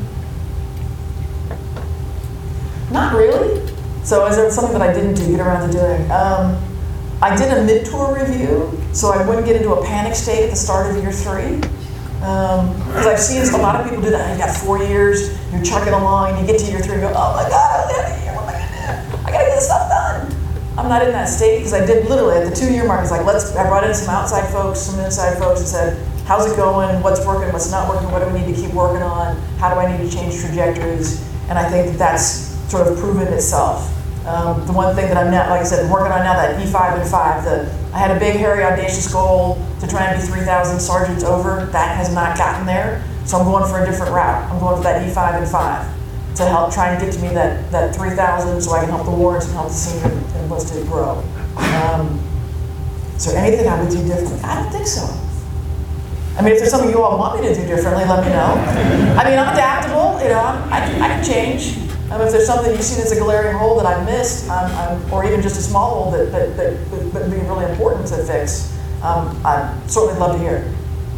not really. So is there something that I didn't do, get around to doing? Um, I did a mid-tour review, so I wouldn't get into a panic state at the start of year three. Because um, I've seen a lot of people do that. You got four years, you're chugging along, and you get to year three and go, oh my God, I only have a year, what am I gonna do? I gotta get this stuff done. I'm not in that state because I did literally at the two-year mark, it's like, let's, I brought in some outside folks, some inside folks and said, how's it going? What's working? What's not working? What do we need to keep working on? How do I need to change trajectories? And I think that that's sort of proven itself. Um, the one thing that I'm now, like I said, I'm working on now, that E five and five. The, I had a big, hairy, audacious goal to try and be three thousand sergeants over. That has not gotten there. So I'm going for a different route. I'm going for that E five and five to help try and get to me that, that three thousand so I can help the warrants and help the senior enlisted grow. Um, is there anything I would do differently? I don't think so. I mean, if there's something you all want me to do differently, let me know. I mean, I'm adaptable, you know, I can, I can change. Um, if there's something you see that's a glaring hole that I've missed, um, um, or even just a small hole that, that, that would, would be really important to fix, um, I'd certainly love to hear it.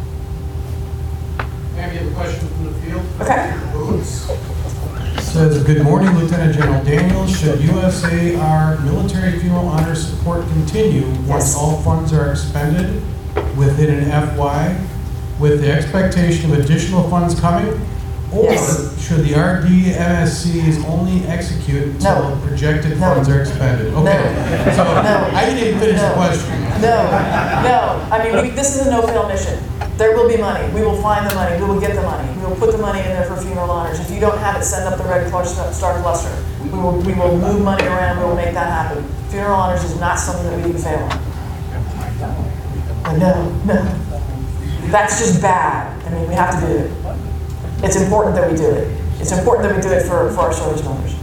Ma'am, you have a question from the field? Okay. Boots. Says, good morning, Lieutenant General Daniels. Should U S A R military funeral honor support continue once Yes. all funds are expended within an F Y with the expectation of additional funds coming? Or Yes. should the R D M S Cs only execute until No. projected No. funds are expended? No. Okay, so No. I didn't even finish the No. question. No, no. I mean, we, this is a no-fail mission. There will be money. We will find the money. We will get the money. We will put the money in there for funeral honors. If you don't have it, send up the Red Cross Star Cluster. We will, we will move money around. We will make that happen. Funeral honors is not something that we can fail on. But no, no. That's just bad. I mean, we have to do it. It's important that we do it. It's important that we do it for, for our service members,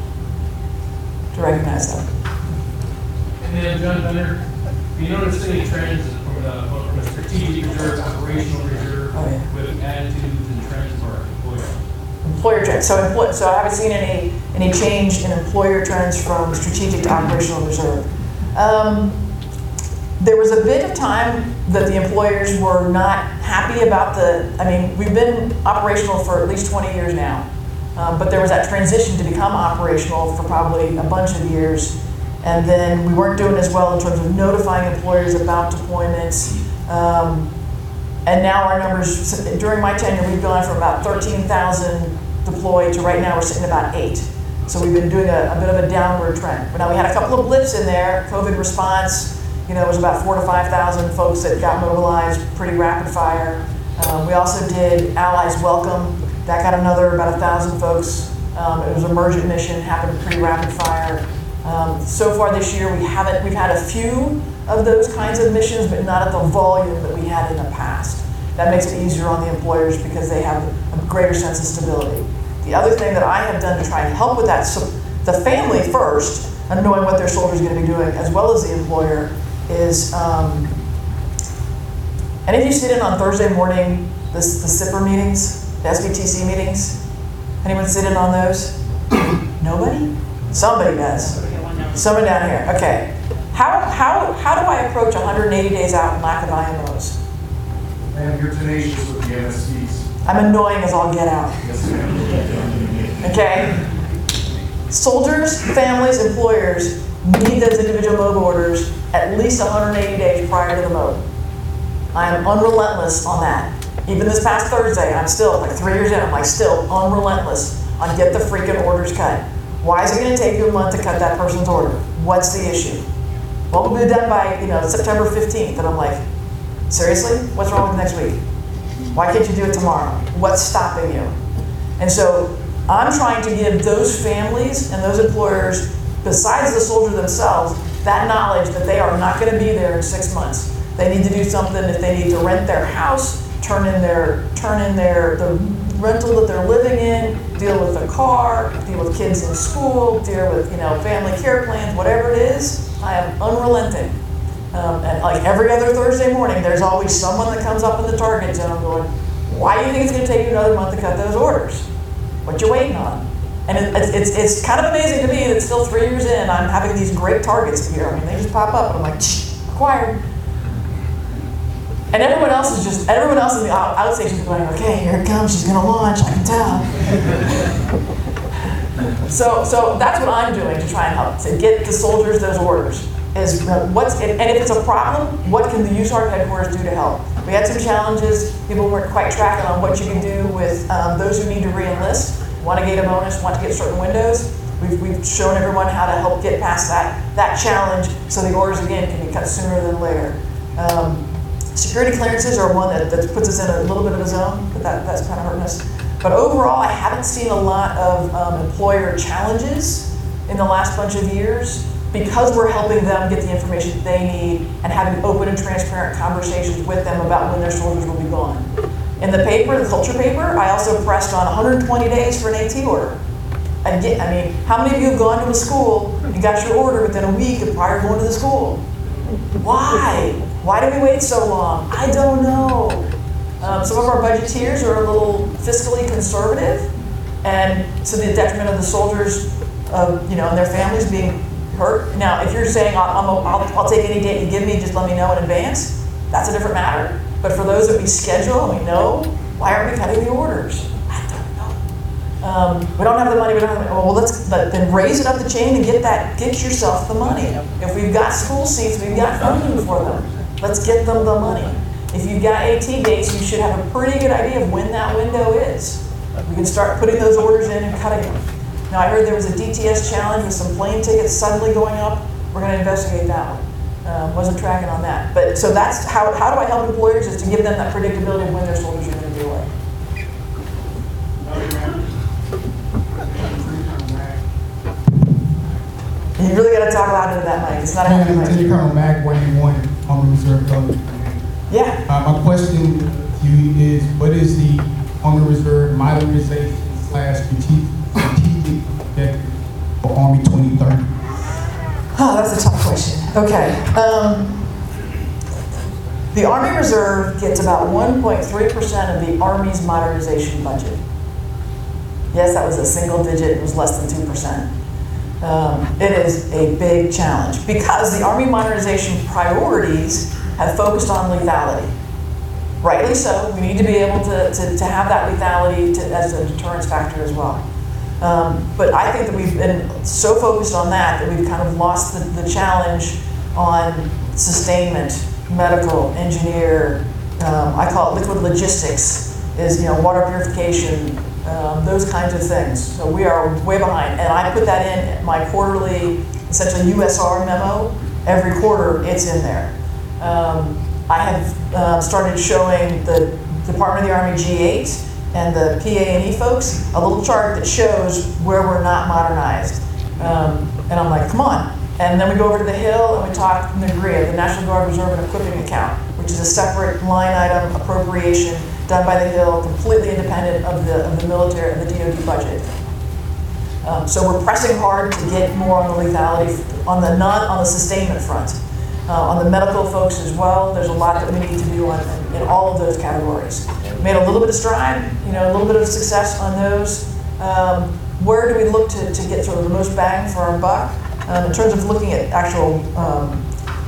to recognize that. And then, John Thunder, have you noticed any trends from, the, from a strategic reserve, operational reserve, Oh, yeah. with attitudes and trends of our employees? Employer trends. So, employ, so I haven't seen any any change in employer trends from strategic to operational reserve. Um, there was a bit of time that the employers were not happy about the. I mean, we've been operational for at least twenty years now, um, but there was that transition to become operational for probably a bunch of years, and then we weren't doing as well in terms of notifying employers about deployments. Um, And now our numbers, during my tenure, we've gone from about thirteen thousand deployed to right now we're sitting at about eight. So we've been doing a, a bit of a downward trend. But now we had a couple of blips in there. COVID response, you know, it was about four to five thousand folks that got mobilized, pretty rapid fire. Um, we also did Allies Welcome. That got another about a thousand folks. Um, it was an emergent mission, happened pretty rapid fire. Um, so far this year, we haven't, we've had a few of those kinds of missions, but not at the volume that we had in the past. That makes it easier on the employers because they have a greater sense of stability. The other thing that I have done to try and help with that, so the family first, and knowing what their soldiers are going to be doing, as well as the employer, is, um, any of you sit in on Thursday morning, this, the S I P R meetings, the S B T C meetings? Anyone sit in on those? Nobody? Somebody does. Someone down here, okay. How, how, how do I approach one hundred eighty days out in lack of I M Os? And you're tenacious with the M S Ds. I'm annoying as all get out. Yes, ma'am. Okay? Soldiers, families, employers need those individual MOB orders at least one hundred eighty days prior to the MOB. I am unrelentless on that. Even this past Thursday, I'm still, like three years in, I'm like still unrelentless on get the freaking orders cut. Why is it going to take you a month to cut that person's order? What's the issue? What will be done by, you know, September fifteenth? And I'm like, seriously? What's wrong with next week? Why can't you do it tomorrow? What's stopping you? And so I'm trying to give those families and those employers, besides the soldier themselves, that knowledge that they are not going to be there in six months. They need to do something if they need to rent their house, turn in their turn in their the rental that they're living in, deal with a car, deal with kids in school, deal with, you know, family care plans, whatever it is. I am unrelenting. Um, and like every other Thursday morning, there's always someone that comes up in the target zone going, why do you think it's going to take you another month to cut those orders? What you waiting on? And it, it's, it's, it's kind of amazing to me that still three years in, I'm having these great targets here. I mean, they just pop up and I'm like, shh, acquired. And everyone else is just, everyone else in the out, outstation is going, okay, here it comes, she's gonna launch, I can tell. so, so that's what I'm doing to try and help, to get the soldiers those orders. Is uh, what's, and if it's a problem, what can the U S A R headquarters do to help? We had some challenges, people weren't quite tracking on what you can do with um, those who need to re-enlist, want to get a bonus, want to get certain windows. We've, we've shown everyone how to help get past that, that challenge so the orders, again, can be cut sooner than later. Um, Security clearances are one that, that puts us in a little bit of a zone, but that, that's kind of hurting us. But overall, I haven't seen a lot of um, employer challenges in the last bunch of years because we're helping them get the information that they need and having open and transparent conversations with them about when their soldiers will be gone. In the paper, the culture paper, I also pressed on one hundred twenty days for an AT order. Again, I mean, how many of you have gone to a school and got your order within a week of prior going to the school? Why? Why did we wait so long? I don't know. Um, some of our budgeteers are a little fiscally conservative, and to the detriment of the soldiers of, you know, and their families being hurt. Now, if you're saying, I'll, I'm- I'll, I'll take any date you give me, just let me know in advance, that's a different matter. But for those that we schedule and we know, why aren't we cutting the orders? I don't know. Um, we don't have the money, we don't have the money. Well, let's, but then raise it up the chain and get that, get yourself the money. If we've got school seats, we've got funding for them. Let's get them the money. If you've got AT dates, you should have a pretty good idea of when that window is. We can start putting those orders in and cutting them. Now, I heard there was a D T S challenge with some plane tickets suddenly going up. We're going to investigate that one. Uh, wasn't tracking on that. But so that's how, how do I help employers is to give them that predictability of when their soldiers are going to be away. You really got to talk loud into that mic. It's not a happy mic. Lieutenant Colonel Mac, one eighty-one, Army Reserve Government Command. Yeah. Uh, my question to you is, what is the Army Reserve modernization slash strategic strategic objective for Army twenty thirty? Oh, that's a tough question. Okay. Um, the Army Reserve gets about one point three percent of the Army's modernization budget. Yes, that was a single digit, it was less than two percent. Um, it is a big challenge because the Army modernization priorities have focused on lethality. Rightly so, we need to be able to, to, to have that lethality to, as a deterrence factor as well. Um, but I think that we've been so focused on that that we've kind of lost the, the challenge on sustainment, medical, engineer, um, I call it liquid logistics, is, you know, water purification, um, those kinds of things. So we are way behind. And I put that in my quarterly, essentially U S R memo. Every quarter, it's in there. Um, I have uh, started showing the Department of the Army G eight and the P A and E folks a little chart that shows where we're not modernized. Um, and I'm like, come on. And then we go over to the Hill and we talk N A G R E A, the National Guard Reserve and Equipping Account, which is a separate line item appropriation done by the Hill, completely independent of the, of the military, of the D O D budget. Um, so we're pressing hard to get more on the lethality, on the non, on the sustainment front. Uh, on the medical folks as well, there's a lot that we need to do on, in all of those categories. Made a little bit of stride, you know, a little bit of success on those. Um, where do we look to, to get sort of the most bang for our buck? Um, in terms of looking at actual um,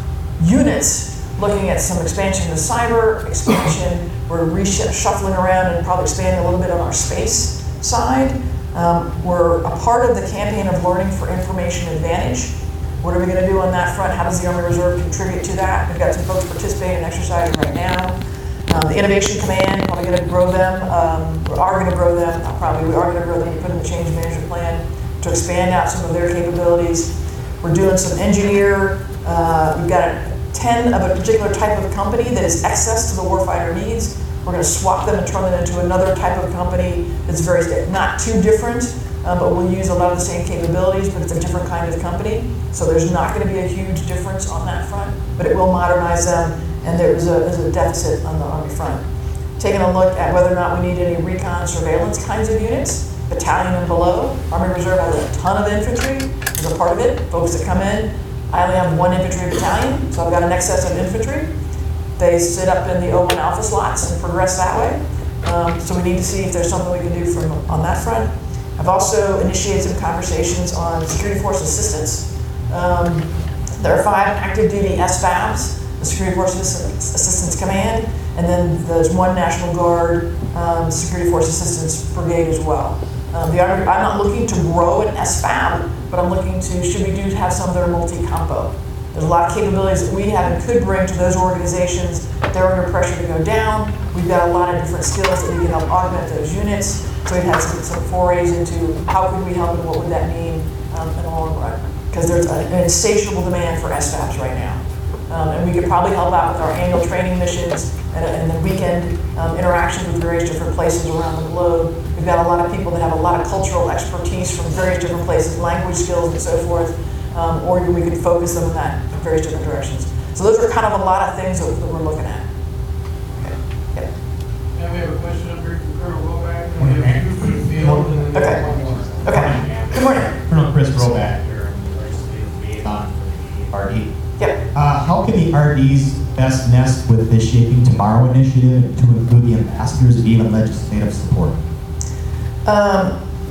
units, looking at some expansion to cyber, expansion, we're reshuffling around and probably expanding a little bit on our space side. Um, we're a part of the campaign of Learning for Information Advantage. What are we going to do on that front? How does the Army Reserve contribute to that? We've got some folks participating and exercising right now. Um, the Innovation Command, probably going to grow them. Um, we are going to grow them. Probably we are going to grow them and put in the change management plan to expand out some of their capabilities. We're doing some engineer. Uh, we've got a ten of a particular type of company that is excess to the warfighter needs. We're going to swap them and turn them into another type of company that's very, not too different, uh, but we'll use a lot of the same capabilities, but it's a different kind of company. So there's not going to be a huge difference on that front, but it will modernize them, and there's a, there's a deficit on the Army front. Taking a look at whether or not we need any recon surveillance kinds of units, battalion and below. Army Reserve has a ton of infantry as a part of it, folks that come in. I only have one infantry battalion, so I've got an excess of infantry. They sit up in the O one Alpha slots and progress that way. Um, so we need to see if there's something we can do from on that front. I've also initiated some conversations on security force assistance. Um, there are five active duty S FABs, the Security Force Assistance, Assistance Command, and then there's one National Guard um, Security Force Assistance Brigade as well. Um, the Army, I'm not looking to grow an S FAB, but I'm looking to, should we do have some that are multi-compo? There's a lot of capabilities that we have and could bring to those organizations. They're under pressure to go down. We've got a lot of different skills that we can help augment those units. So we've had some, some forays into how could we help and what would that mean um, in the long run. Because there's a, an insatiable demand for S FABs right now. Um, and we could probably help out with our annual training missions and, and the weekend um, interactions with various different places around the globe. We've got a lot of people that have a lot of cultural expertise from various different places, language skills and so forth. Um, or we could focus them in that in various different directions. So those are kind of a lot of things that, that we're looking at. Okay. Yep. Now we have a question up here from Colonel Roback. And we have two for the field. And then Okay. Okay. Good morning. Colonel Chris Roback here. I'm the legislative liaison for the R D. Yep. Uh, how can the R Ds best nest with the Shaping Tomorrow initiative to include the ambassadors and even legislative support? Um,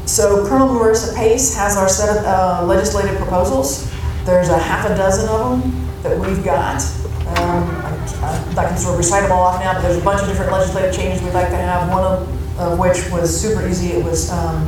So Colonel Marissa Pace has our set of uh, legislative proposals. There's a half a dozen of them that we've got. Um, I, I can sort of recite them all off now, but there's a bunch of different legislative changes we'd like to have, one of, of which was super easy. It was um,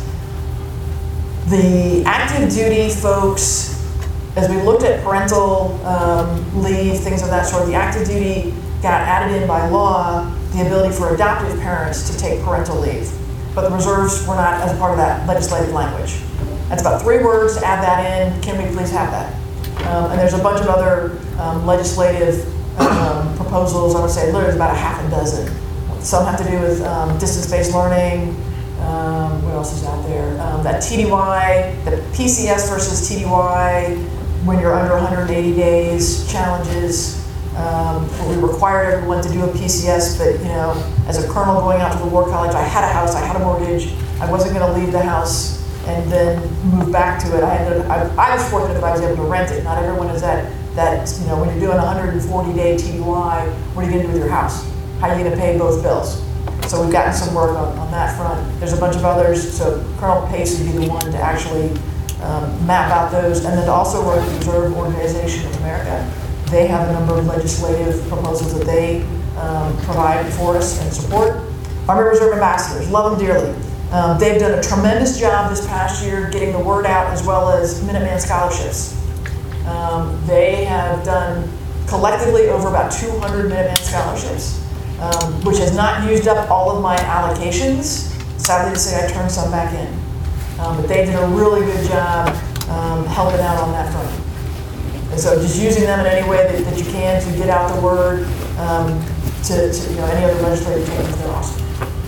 the active duty folks, as we looked at parental um, leave, things of that sort, the active duty got added in by law, the ability for adoptive parents to take parental leave. But the reserves were not as a part of that legislative language. That's about three words to add that in. Can we please have that? Um, and there's a bunch of other um, legislative um, proposals. I would say literally about a half a dozen. Some have to do with um, distance-based learning. Um, what else is out there? Um, that T D Y, the P C S versus T D Y, when you're under one hundred eighty days, challenges. Um, we required everyone to do a P C S, but you know, as a colonel going out to the war college, I had a house, I had a mortgage. I wasn't going to leave the house and then move back to it. I had to, I, I was fortunate that I was able to rent it. Not everyone is that, that, you know, when you're doing a one hundred forty day T D Y, what are you gonna do with your house? How are you gonna pay both bills? So we've gotten some work on, on that front. There's a bunch of others, so Colonel Pace would be the one to actually um, map out those, and then to also work with the Reserve Organization of America. They have a number of legislative proposals that they um, provide for us and support. Army Reserve Ambassadors, love them dearly. Um, they've done a tremendous job this past year getting the word out, as well as Minuteman scholarships. Um, they have done collectively over about two hundred Minuteman scholarships, um, which has not used up all of my allocations. Sadly to say, I turned some back in. Um, but they did a really good job um, helping out on that front. And so just using them in any way that, that you can to get out the word um, to, to you know, any other legislative changes, they're awesome.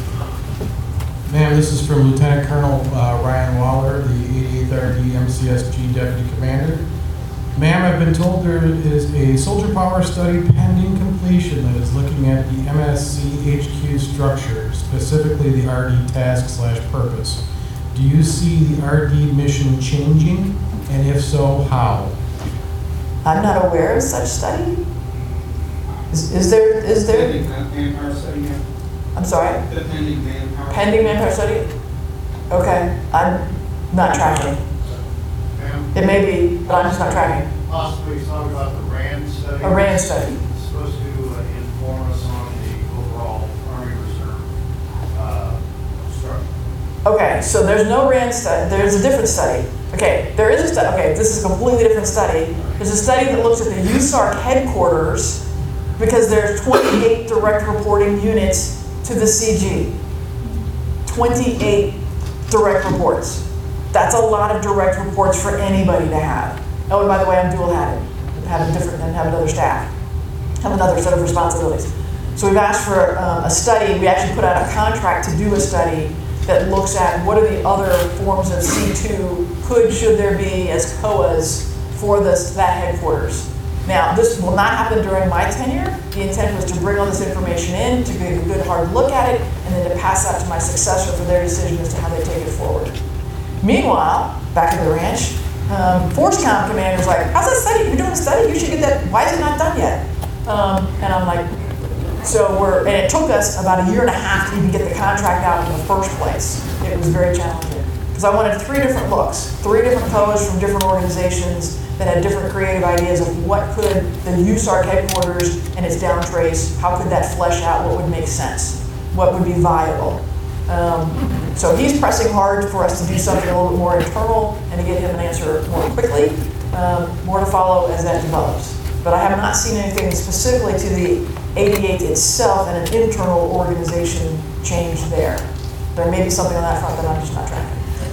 Ma'am, this is from Lieutenant Colonel uh, Ryan Waller, the eighty-eighth R D M C S G Deputy Commander. Ma'am, I've been told there is a soldier power study pending completion that is looking at the M S C H Q structure, specifically the R D task slash purpose. Do you see the R D mission changing, and if so, how? I'm not aware of such study. Is, is there, is there? Pending manpower study, yeah. I'm sorry? The pending manpower. Pending manpower study? Okay, I'm not tracking. Ma'am? It may be, but I'm just not tracking. Possibly talk about the RAND study. A RAND study. It's supposed to uh, inform us on the overall Army Reserve uh, structure. Okay, so there's no RAND study, there's a different study. Okay, there is a study, okay, this is a completely different study. There's a study that looks at the U S A R C headquarters because there's twenty-eight direct reporting units to the C G. twenty-eight direct reports. That's a lot of direct reports for anybody to have. Oh, and by the way, I'm dual hatted, have a different, and have another staff, have another set of responsibilities. So we've asked for um, a study, we actually put out a contract to do a study that looks at what are the other forms of C two, could, should there be as C O As for this, that headquarters. Now, this will not happen during my tenure. The intent was to bring all this information in, to get a good hard look at it, and then to pass that to my successor for their decision as to how they take it forward. Meanwhile, back at the ranch, um, ForceCom commander's like, how's that study? You're doing a study? You should get that. Why is it not done yet? Um, and I'm like, so we're, and it took us about a year and a half to even get the contract out in the first place. It was very challenging. Because I wanted three different looks, three different C O As from different organizations that had different creative ideas of what could the U S A R C headquarters and its down trace, how could that flesh out what would make sense, what would be viable. Um, so he's pressing hard for us to do something a little bit more internal and to get him an answer more quickly. Um, more to follow as that develops. But I have not seen anything specifically to the eighty-eighth itself and an internal organization change there. There may be something on that front that I'm just not tracking.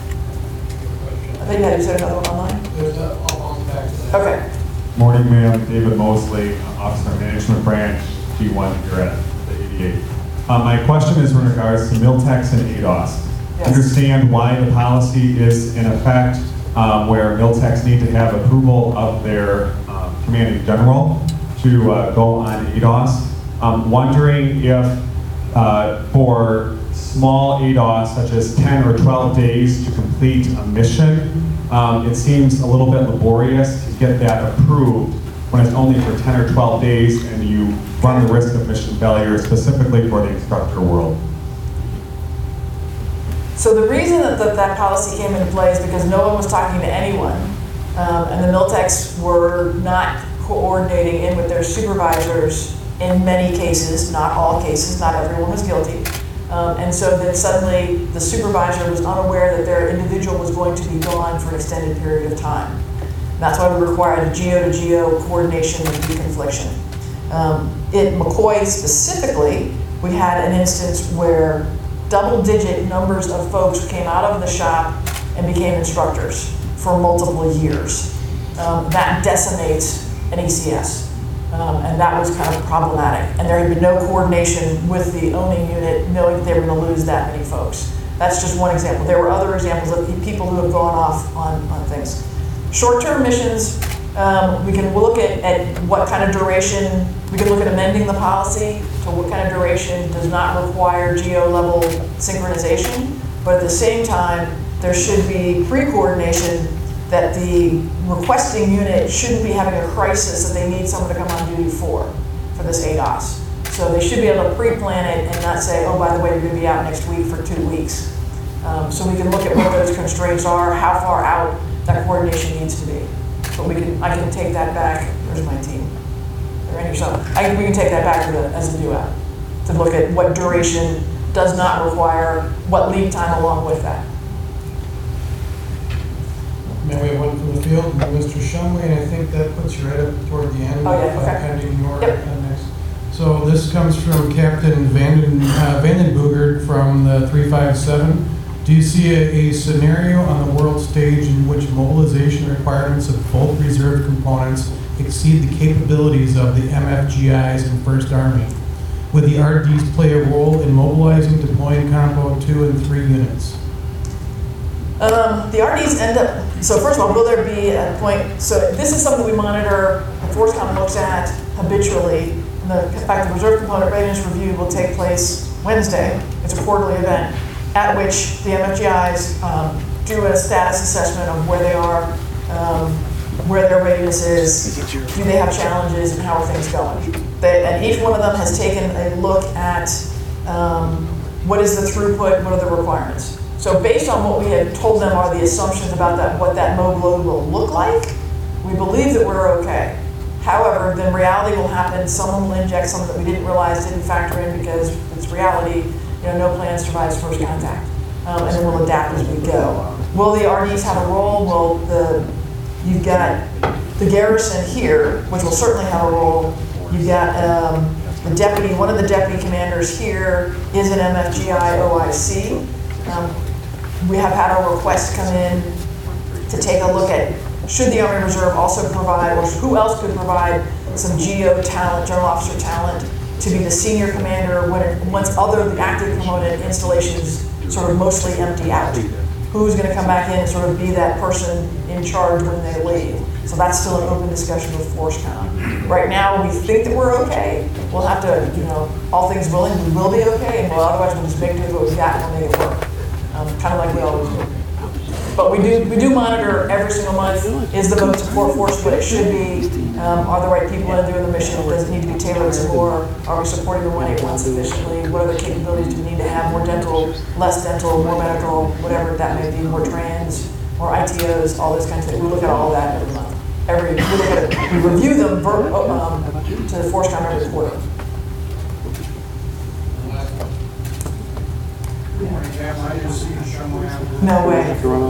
I think I said another one online. There's a, I'll bounce back to that. Okay. Morning, ma'am. David Mosley, Officer of Management Branch, G one here at the eighty-eighth. Um, my question is in regards to Miltex and A D O S. Yes. Understand why the policy is in effect, um, where Miltex need to have approval of their um, commanding general to uh, go on A D O S. I'm wondering if uh, for small A D O S, such as ten or twelve days to complete a mission, um, it seems a little bit laborious to get that approved when it's only for ten or twelve days and you run the risk of mission failure, specifically for the instructor world. So the reason that, that that policy came into play is because no one was talking to anyone, um, and the Miltecs were not coordinating in with their supervisors in many cases, not all cases, not everyone was guilty. Um, and so then suddenly the supervisor was unaware that their individual was going to be gone for an extended period of time. And that's why we required a G O to G O coordination and deconfliction. Um, in McCoy specifically, we had an instance where double-digit numbers of folks came out of the shop and became instructors for multiple years. Um, that decimates an E C S. Um, and that was kind of problematic. And there had been no coordination with the owning unit, knowing that they were going to lose that many folks. That's just one example. There were other examples of people who have gone off on, on things. Short-term missions, um, we can look at, at what kind of duration, we can look at amending the policy to what kind of duration does not require G O level synchronization, but at the same time, there should be pre-coordination that the requesting unit shouldn't be having a crisis that they need someone to come on duty for, for this A D O S. So they should be able to pre-plan it and not say, oh, by the way, you're gonna be out next week for two weeks. Um, so we can look at what those constraints are, how far out that coordination needs to be. But we can, I can take that back, where's my team? They're in here somewhere. I can, we can take that back to the, as a new app, to look at what duration does not require, what lead time along with that. May we have one from the field, and Mister Shumway, and I think that puts you right up toward the end, Oh, yeah, uh, okay. pending your Yep. uh, next. So this comes from Captain Vanden, uh, Vandenboogert from the three five seven. Do you see a, a scenario on the world stage in which mobilization requirements of both reserve components exceed the capabilities of the M F G Is in First Army? Would the R Ds play a role in mobilizing, deploying Compo two and three units? Um, the R Ds end up, so first of all, will there be a point, so this is something we monitor, the FORSCOM looks at habitually. And the, in fact, the reserve component readiness review will take place Wednesday. It's a quarterly event at which the M F G Is um, do a status assessment of where they are, um, where their readiness is, do they have challenges, and how are things going. They, and each one of them has taken a look at um, what is the throughput, what are the requirements. So based on what we had told them are the assumptions about that, what that mob load will look like, we believe that we're okay. However, then reality will happen, someone will inject something that we didn't realize didn't factor in because it's reality, you know, no plan survives first contact. Um, and then we'll adapt as we go. Will the R Ds have a role? Well, the, you've got the garrison here, which will certainly have a role. You've got um, the deputy, one of the deputy commanders here is an M F G I O I C. Um, we have had a request come in to take a look at should the Army Reserve also provide, or who else could provide some G O talent, general officer talent, to be the senior commander when it, once other the active component installations sort of mostly empty out. Who's going to come back in and sort of be that person in charge when they leave? So that's still an open discussion with FORSCOM. Right now, we think that we're okay. We'll have to, you know, all things willing, we will be okay, and well, otherwise we'll just make do with what we got and we'll make it work. Um, kind of like we always do. But we do we do monitor every single month. Is the vote support force what it should be? Um, are the right people in doing the mission? Does it need to be tailored some more? Are we supporting the one eighty-one sufficiently? What other capabilities do we need to have? More dental, less dental, more medical, whatever that may be, more trans, more I T Os, all those kinds of things. We look at all that every month. Every, we look at it, we review them ver, um, to the FORSCOM every quarter. Good morning, Cam. I didn't see you somewhere. No way.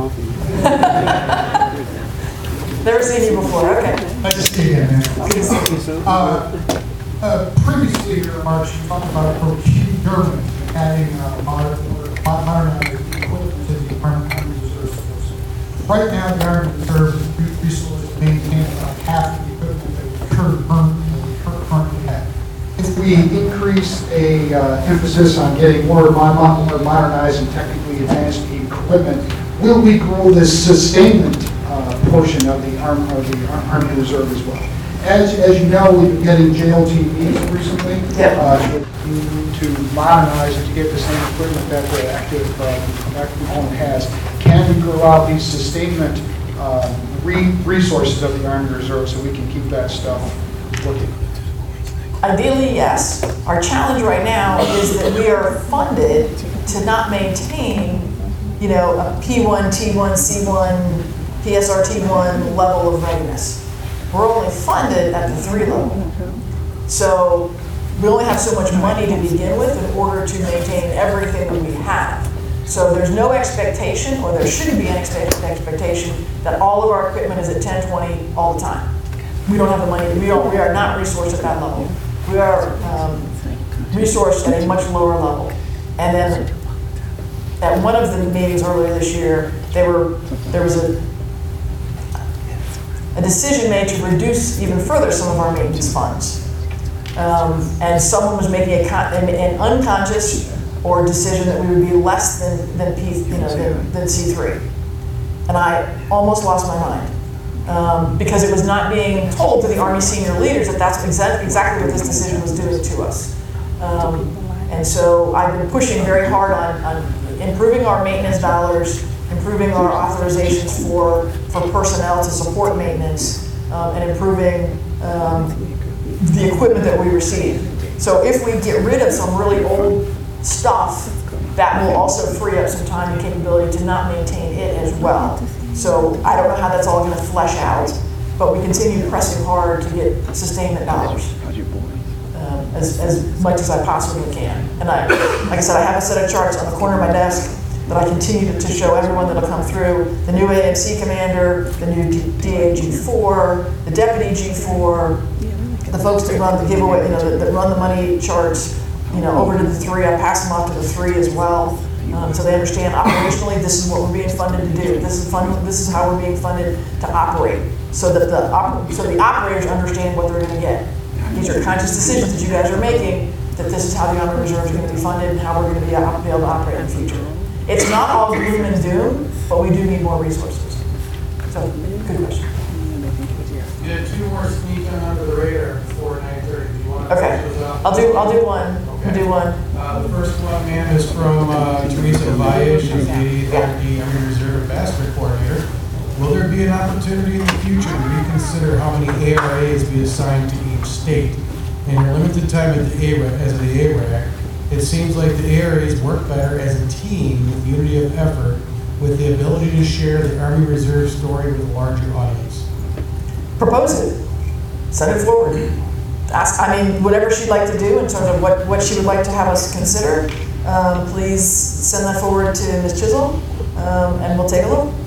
Never seen you before, okay. Nice to see you again, man. Uh, uh, previously, your remarks, you talked about procurement, adding uh, modern, modernized equipment to the Army Reserve Force. Right now, the Army Reserve resources maintain about half of the equipment that we currently currently have. If we increase a uh, emphasis on getting more, more modernized and technically advanced equipment, will we grow this sustainment uh, portion of the, Arm, of the Army Reserve as well? As, as you know, we've been getting J L T Vs recently yep. uh, to, to modernize and to get the same equipment that the active, uh, active component has. Can we grow out these sustainment uh, re resources of the Army Reserve so we can keep that stuff working? Ideally, yes. Our challenge right now is that we are funded to not maintain you know, a P one, T one, C one, P S R T one level of readiness. We're only funded at the three level. So we only have so much money to begin with in order to maintain everything that we have. So there's no expectation, or there shouldn't be an expect- expectation, that all of our equipment is at ten twenty all the time. We don't have the money, we, don't, we are not resourced at that level. We are um, resourced at a much lower level. And then at one of the meetings earlier this year, they were, there was a, a decision made to reduce even further some of our maintenance funds. Um, and someone was making a con- an, an unconscious or decision that we would be less than, than, P, you know, than, than C three. And I almost lost my mind. Um, because it was not being told to the Army senior leaders that that's exa- exactly what this decision was doing to us. Um, and so I've been pushing very hard on, on improving our maintenance dollars, improving our authorizations for, for personnel to support maintenance, um, and improving um, the equipment that we receive. So if we get rid of some really old stuff, that will also free up some time and capability to not maintain it as well. So I don't know how that's all going to flesh out, but we continue pressing hard to get sustainment dollars um, as, as much as I possibly can. And I, like I said, I have a set of charts on the corner of my desk that I continue to, to show everyone that'll come through. The new A M C commander, the new D A G four, the deputy G four, the folks that run the giveaway, you know, that, that run the money charts, you know, over to the three. I pass them off to the three as well. Um, so they understand operationally this is what we're being funded to do. This is fund, This is how we're being funded to operate, so that the op so the operators understand what they're going to get. These are conscious decisions that you guys are making. That this is how the Army Reserve is going to be funded and how we're going to be, be able to operate in the future. It's not all gloom and doom, but we do need more resources. So, good question. Yeah, two more sneak on under the radar before nine thirty. Do you want to Okay, close those out? I'll do. I'll do one. Okay. I'll do one. Uh, the first one, ma'am, is from uh, Teresa Valle. She's the eighty-eighth Army Reserve Ambassador Coordinator. Will there be an opportunity in the future to reconsider how many A R As be assigned to each state? In your limited time at the A R A, as the A R A C, it seems like the A R As work better as a team with unity of effort, with the ability to share the Army Reserve story with a larger audience. Propose it. Send it forward. Ask, I mean, whatever she'd like to do in terms of what, what she would like to have us consider, um, please send that forward to Miz Chisholm, um, and we'll take a look.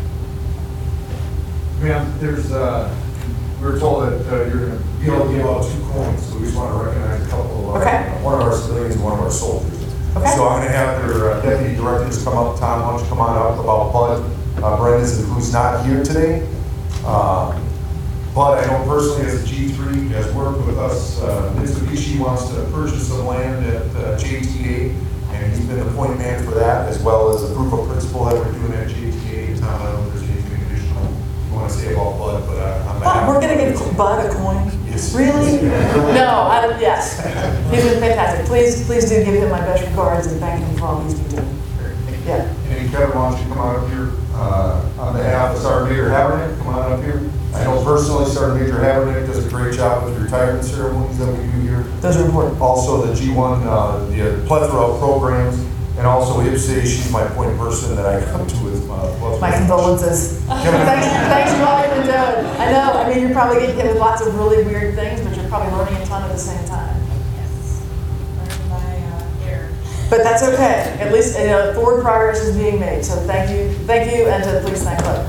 Ma'am, there's, uh, we were told that uh, you're going to be able to give out two coins, so we just want to recognize a couple of our, Okay. one of our civilians and one of our soldiers. Okay. So I'm going to have their uh, deputy directors come up. Tom, why don't you come on up about Bud uh, Brendan, who's not here today. Uh, Bud, I know personally as a G three, has worked with us. Uh, Mitsubishi wants to purchase some land at uh, J T A, and he's been the point man for that, as well as a proof of principle that we're doing at J T A. Tom, I don't know if there's anything additional you want to say about Bud, but uh, I'm Bud, we're going to give Bud a coin? Yes. Really? No, I don't, yes. He's been fantastic. Please, please do give him my best regards and thank him for all he's been doing. Yeah. And Kevin, why don't you come on up here uh, on behalf of Sergeant Major Habernick, come on up here. I know personally Sergeant Major Habernick does a great job with the retirement ceremonies that we do here. Those are important. Also the G one, uh, the plethora of programs, and also I P S A, she's my point person that I come to with uh, My condolences. thanks, thanks for all you've been doing. I know, I mean, you're probably getting hit with lots of really weird things, but you're probably learning a ton at the same time. Yes, learned by uh, ear. But that's okay. At least, you know, forward progress is being made. So thank you, thank you, and to the Police Night Club.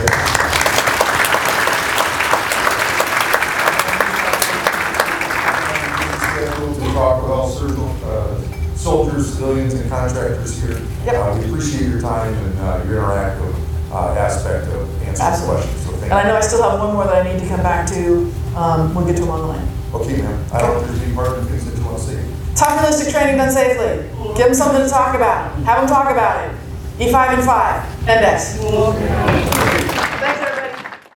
To talk with all surgical, uh, soldiers, civilians, and contractors here. Yep. Uh, we appreciate your time and uh, your interactive uh, aspect of answering Absolutely. questions. So thank And I know you. I still have one more that I need to come back to. Um, we'll get to them on the line. Okay, ma'am. I don't know if there's any part of the things that you want to say. Time realistic training done safely. Give them something to talk about. Have them talk about it. E five and five. Index.